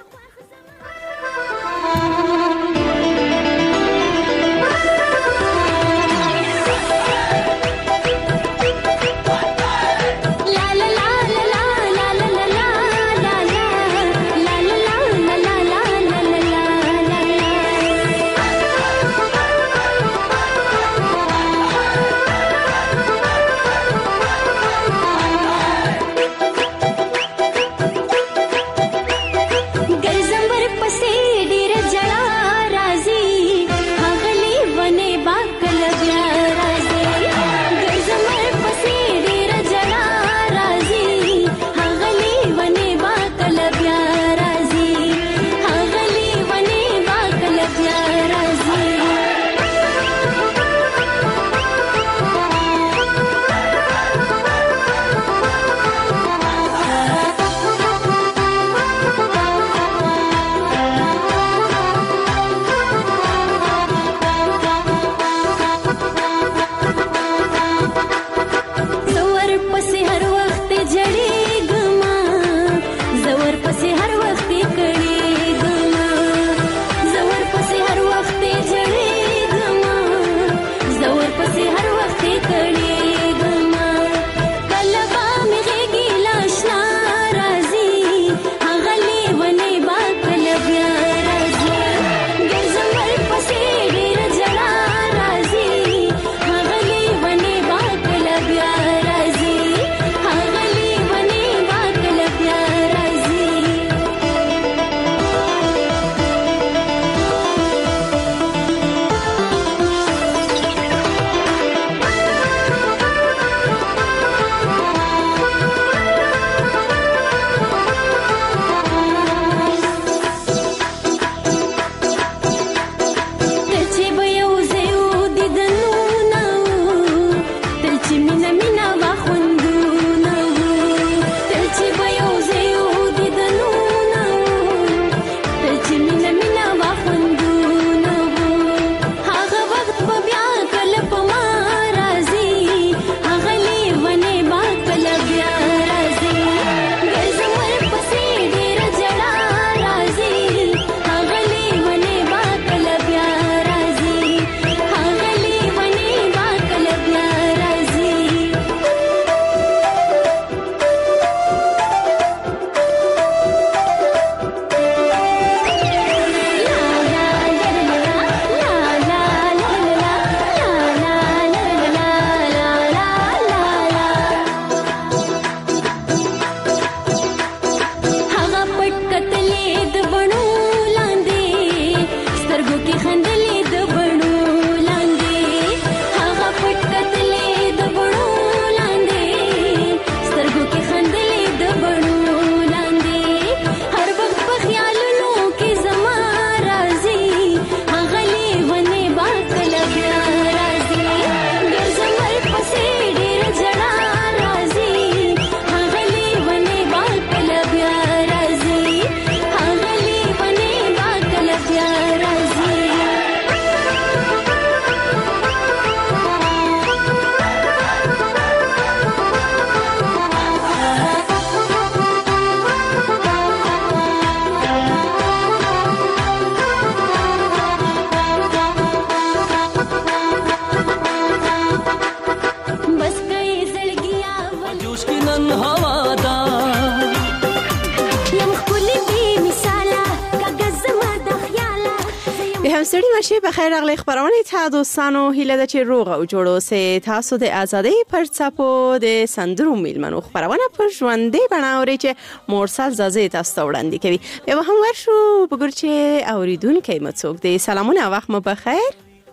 Speaker 14: به هم ستړي مشي په خیر راغلی خبرونه ته دوستانو هیله ده چې روغ او جوړ اوسئ. تاسو د ازادۍ پر څپو د سندرو میلمنو خبرونه په ژوندۍ بڼه اورئ چې مرسل زازې تاسو ته وړاندې کوي. بیا به هم ورشو وګورو چې اوریدونکی مو څوک دی. سلامونه، وخت مو بخیر.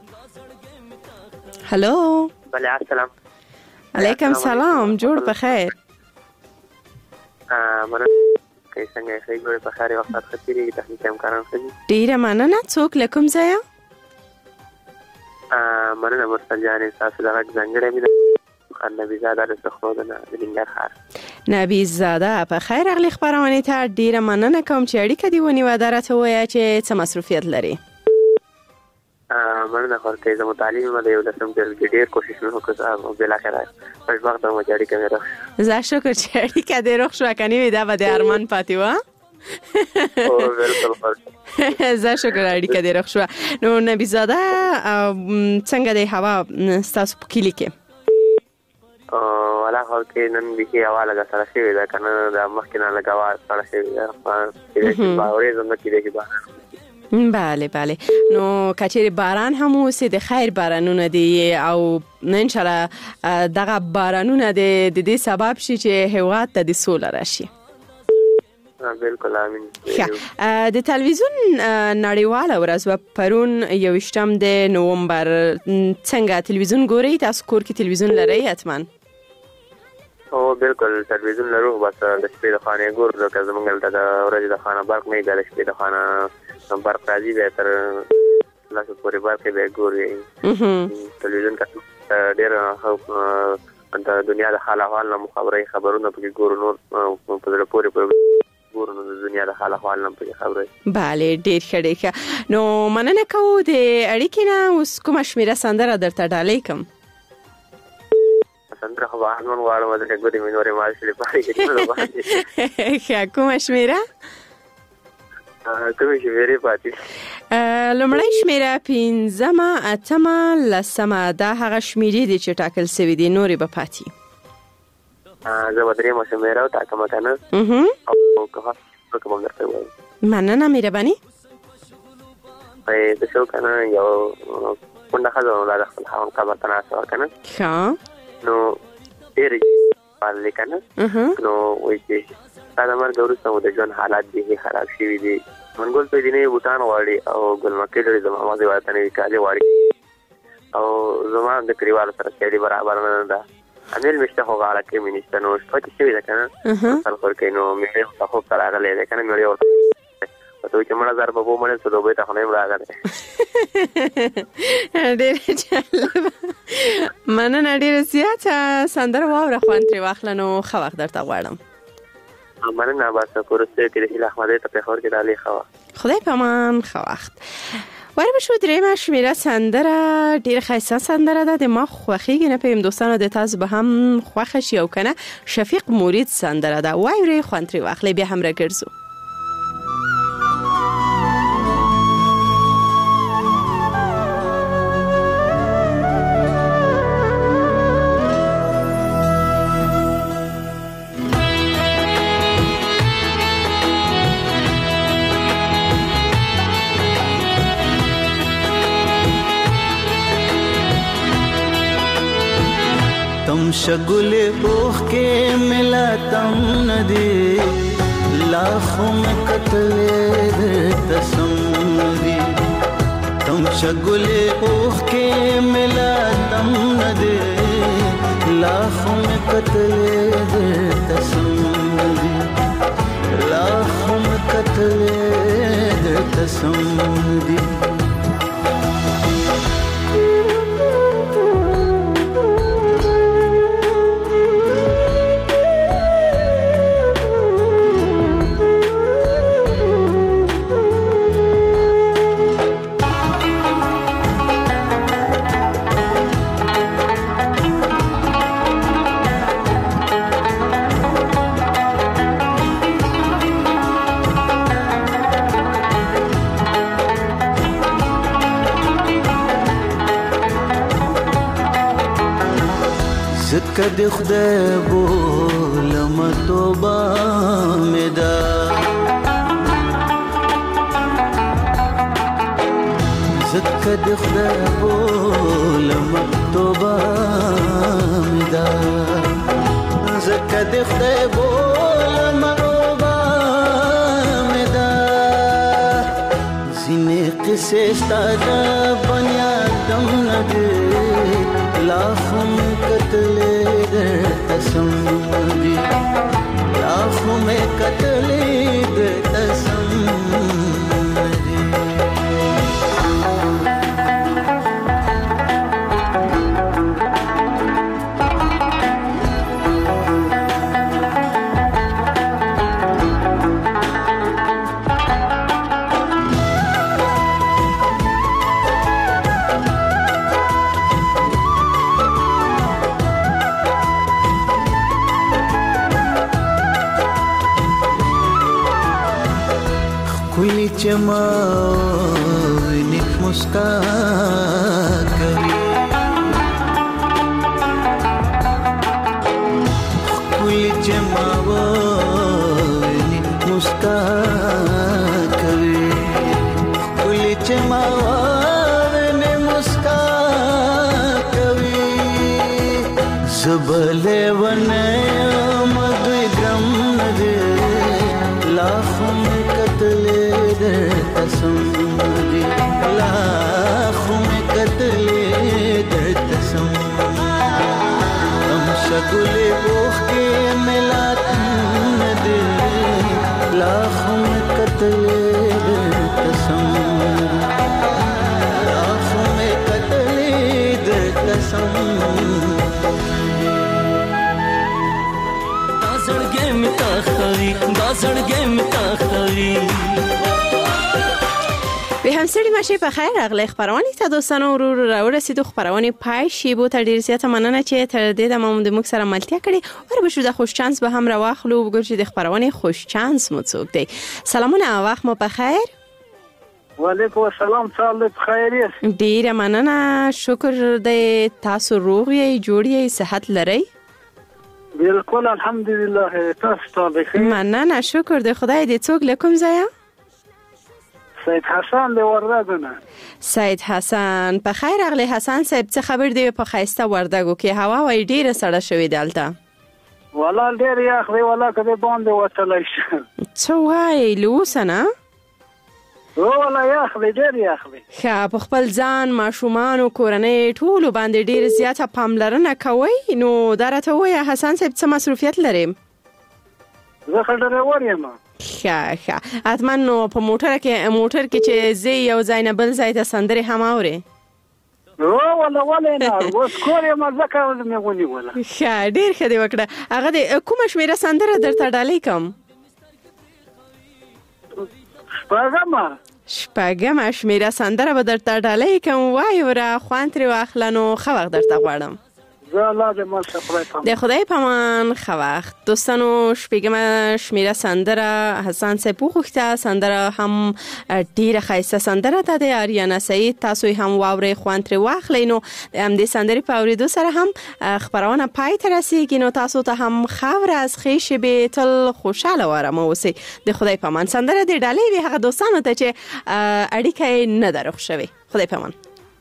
Speaker 14: هلو.
Speaker 19: بله السلام.
Speaker 14: علیکم سلام، جوړ په خیر.
Speaker 19: مننه. که څنګه یې ښه جوړې په خیر وخت ښه تېرېږي، تخنیکي همکاران ښه دي؟
Speaker 14: ډېره مننه. څوک له کوم ځایه؟
Speaker 19: مننه مرسل جانې، ستاسو د غږ ځانګړی مې ده نبي زاده له سخنو نه د ننګرهار.
Speaker 14: نبي زاده په خیر راغلی خپرونې ته. ډېره مننه کوم چې اړیکه دې ونیوه. دا راته ووایه چې څه مصروفیت لري.
Speaker 19: مننه خورکۍ، زه متعلم یم د یولسم ټولګي. ډېر کوشش مې وکړ او بالاخره خوشبخته وم چې اړیکه مې روغ شوه.
Speaker 14: زه شکر چې اړیکه دې روغ شوه، که نه وي دا به د ارمان پاتې وه. زه شکر اړیکه دې روغ شوه. نو نبي زاده څنګه دی هوا ستاسو په کلي کې؟
Speaker 19: والا خورکۍ نن بیخي هوا لږه سړه شوې ده، که نه د مخکې نه لږه هوا سړه شوې ده. کېدای شي ورېځ هم نه کېدای شي باران.
Speaker 14: بله بله. نو کچېرې باران هم اوسې د خیر بارانونه دي او انشاءالله دغه بارانونه د دې سبب شي چې هېواد ته د سوله راشي.
Speaker 19: بالکل امین.
Speaker 14: د تلویزیون نړیواله ورځ وه پرون یوویشتم د نومبر. څنګه تلویزیون ګورئ؟ تاسو کور کې تلویزیون لرئ حتما؟
Speaker 19: او بالکل تلویزیون لرو، بس د شپې د خوا نه یې ګورو ځکه زموږ هلته د ورځې د خوا نه برق نه وي، د شپې د خوا نه برق راځي، بیا تر لسو پورې برق یې بیا ګوري. تلویزیون که ډېر د دنیا د حال احوال نه مو خبرئ، خبرونه پکې ګورو، نور په زړه پورې پورې ګورو، نو د دنیا د حال احوال نه پکې خبرئ.
Speaker 14: بله ډېر ښه ډېر ښه. نو مننه کوو د اړیکې نه. اوس کومه شمېره سندره درته ډالۍ کړم؟
Speaker 19: سندره خو به حتما غواړم، ځکه ګوتې مې نورې مات شولې پاتې.
Speaker 14: ښه، کومه شمېره؟
Speaker 19: کومې شمېرې پاتې؟
Speaker 14: لومړی شمېره پنځمه، اتمه، لسمه. دا هغه شمېرې دي چې ټاکل سوي دي، نورې به پاتې.
Speaker 19: زه به درېیمه شمېره وټاکم که نه، او که هڅه کوم درته ووایم.
Speaker 14: مننه، مهرباني.
Speaker 19: څه شو که نه، یو کونډه ښځه وه، دا د خپل خاوند قبر ته ناسته وه که نه.
Speaker 14: ښه.
Speaker 19: نو ډېرې پاللې که نه، نو وایي چې ستا د مرګ وروسته مو د ژوند حالات بیخي خراب شوي دي. منګل ته دې نوي بوټان غواړي او ګلمکۍ لري، زما مازې ورته نوي کالي غواړي، او زما هم د کلیوالو سره سیالي برابر نه ده. امیل مې شته خو غاړه کې مې نشته. نو شپه چې شوې ده که نه، مثل خورکۍ، نو مېړه ورته خوب ته راغلی دی که نه، مېړه ورته ورته وایي چې مړه زر په بو مړې سو دوبۍ ته خو نه یم راغلی.
Speaker 14: ډېره جالبه. مننه ډېره زیاته. سندره واوره، خوند ترې واخله. نو ښه وخت درته غواړم.
Speaker 19: مننه. بس په وروستیو کې د هیله احمدۍ ته پېښور کې ډالۍ ښه وه.
Speaker 14: خدای په امان. ښه وخت. وارې به شو درېیمه شمېره سندره. ډېره ښایسته سندره ده، د ما خوښېږي. نه پوهېږم دوستانو د تاسو به هم خوښه شي او که نه. شفیق مرید سندره ده. واورئ، خوند ترې واخلئ، بیا هم راګرځو.
Speaker 20: शगुले ओख के मिला तम नदी लाखों में कतले तसमदी तुम शगुले ओख के मिला तम नदी लाखों में कतले तसमदी लाखों में कतले तसमदी کد خدای بولم توبه مدا زکه د خدای بولم توبه مې ده زکه د خدای بولم توبه مې ده ځینې قصې ستا د بني آدم نه دي لا خو مې کتلې درته سم دي لا خو مې کتلې درته سم چما ویني مسکا کوي کوئی چما ویني مسکا کوي کوئی چما ویني مسکا کوي زبله ونه مدوي ګرم نه لاخم کتلې درتسم دی لاخو میں قتلے درتسم ہم شگلے بوخ کے ملاتن دی لاخو میں قتلے درتسم لاخو میں قتلے درتسم دا زړګې مې تاختوي دا زړګې مې تاختوي
Speaker 14: به همسری ماشي په خیر اغلی خبرونه ته دوستانو ورور راورسېدو خبرونه پای شی بو تر ډیر زیاته مننه چې تر دې د مو د موږ سره ملتیا کړي او به شو د خوش چانس به هم راواخلو وګورئ چې د خبرونه خوش چانس مو څوک دی سلامونه وخت مو په خیر
Speaker 15: وعلیکم السلام تعالی په خیر یې
Speaker 14: ډیر مننه شکر دې تاسو روغ یې جوړ یې صحت لرئ
Speaker 15: بالکل الحمدلله تاسو ته بخیر
Speaker 14: مننه شکر دې خدای دې څوک لکم زیا
Speaker 15: سید حسن د وردګو نه
Speaker 14: سید حسن په خیر اغلی حسن صاحب څه خبر دی په خایسته وردګو کې هوا وای ډیره سړه شوې دلته
Speaker 15: ولا ډیر یخ دی ولا کده باندې وتلای شي
Speaker 14: څه وای لوسنه
Speaker 15: ولا یخ دی ډیر یخ دی
Speaker 14: خا په خپل ځان ماشومان او کورنۍ ټول باندې ډیر زیاته پاملرنه کوي نو درته وای حسن صاحب څه مصروفیت لري
Speaker 15: زه خلډره وریم
Speaker 14: ښه ښه حتما نو په موټر کې موټر کې چې زی یو ځای نه بل ځای ته سندرې هم اوري
Speaker 15: او ولا ولا نه اوس کورې ما ځکه مې ونی ولا
Speaker 14: ښه ډیر ښه دی وکړه هغه د کومه شمیره سندره درته ډالۍ کوم
Speaker 15: شپږم
Speaker 14: شپږم شمیره سندره به درته ډالۍ کوم وای ورا خوان تر واخلنو خو وخت درته غواړم
Speaker 15: د
Speaker 14: خدای پامان خو وخت دوستانو شپږم شمیره سندره حسن صاحب وغوښته سندره هم ډیره ښایسته سندره ده د آریانا سعید تاسو هم واورئ خوند ترې واخلئ نو هم د سندرې په اورېدو سره هم خبرونه پای ته رسیږي نو تاسو ته هم ښه ورځ ښې شېبې تل خوشحاله او ارامه اوسئ د خدای پامان سندره دې ډالۍ وي هغه دوستانو ته چې اړیکه یې نه ده روغ شوې خدای پامان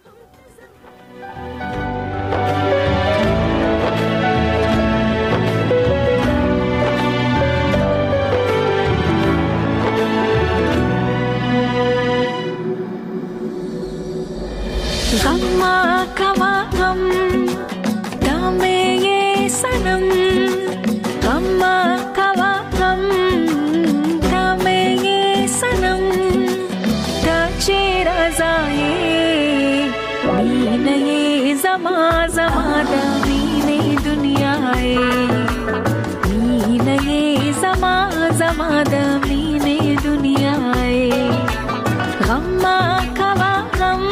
Speaker 11: गम्मा कवा गम दामे ये सनम गम्मा कवा गम दामे ये सनम दाचे रज़ाए मीने ये ज़मा ज़मा दामीने दुनियाए मीने ये ज़मा ज़मा दामीने दुनियाए गम्मा कवा गम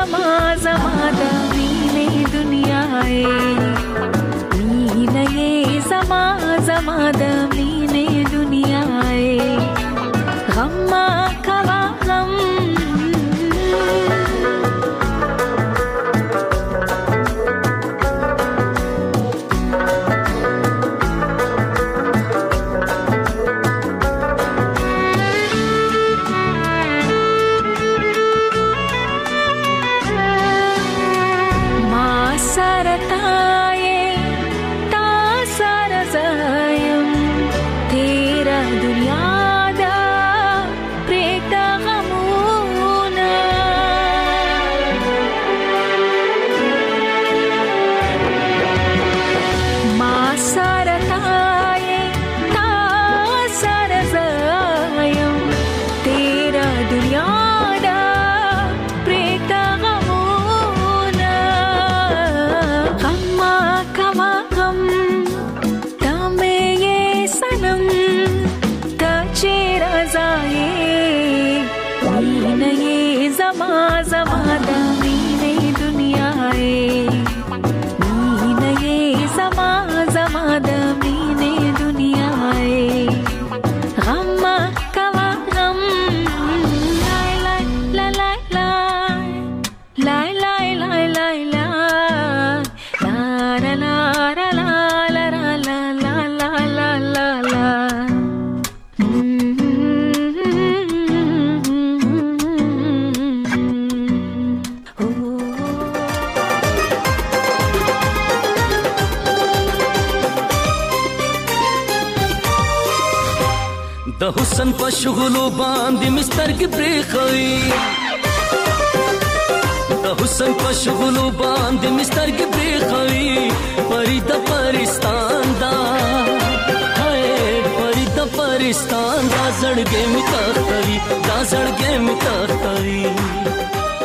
Speaker 11: زما زما د مینې دنیا ای مینې زما زما د مینې دنیا ای غم ما کوا غم
Speaker 13: حسن په شغلو باندې مستر کې پریخوي د حسن په شغلو باندې مستر کې پریخوي پری د پرستان دا هاي پری د پرستان دا زړګې می تختوي دا زړګې می تختوي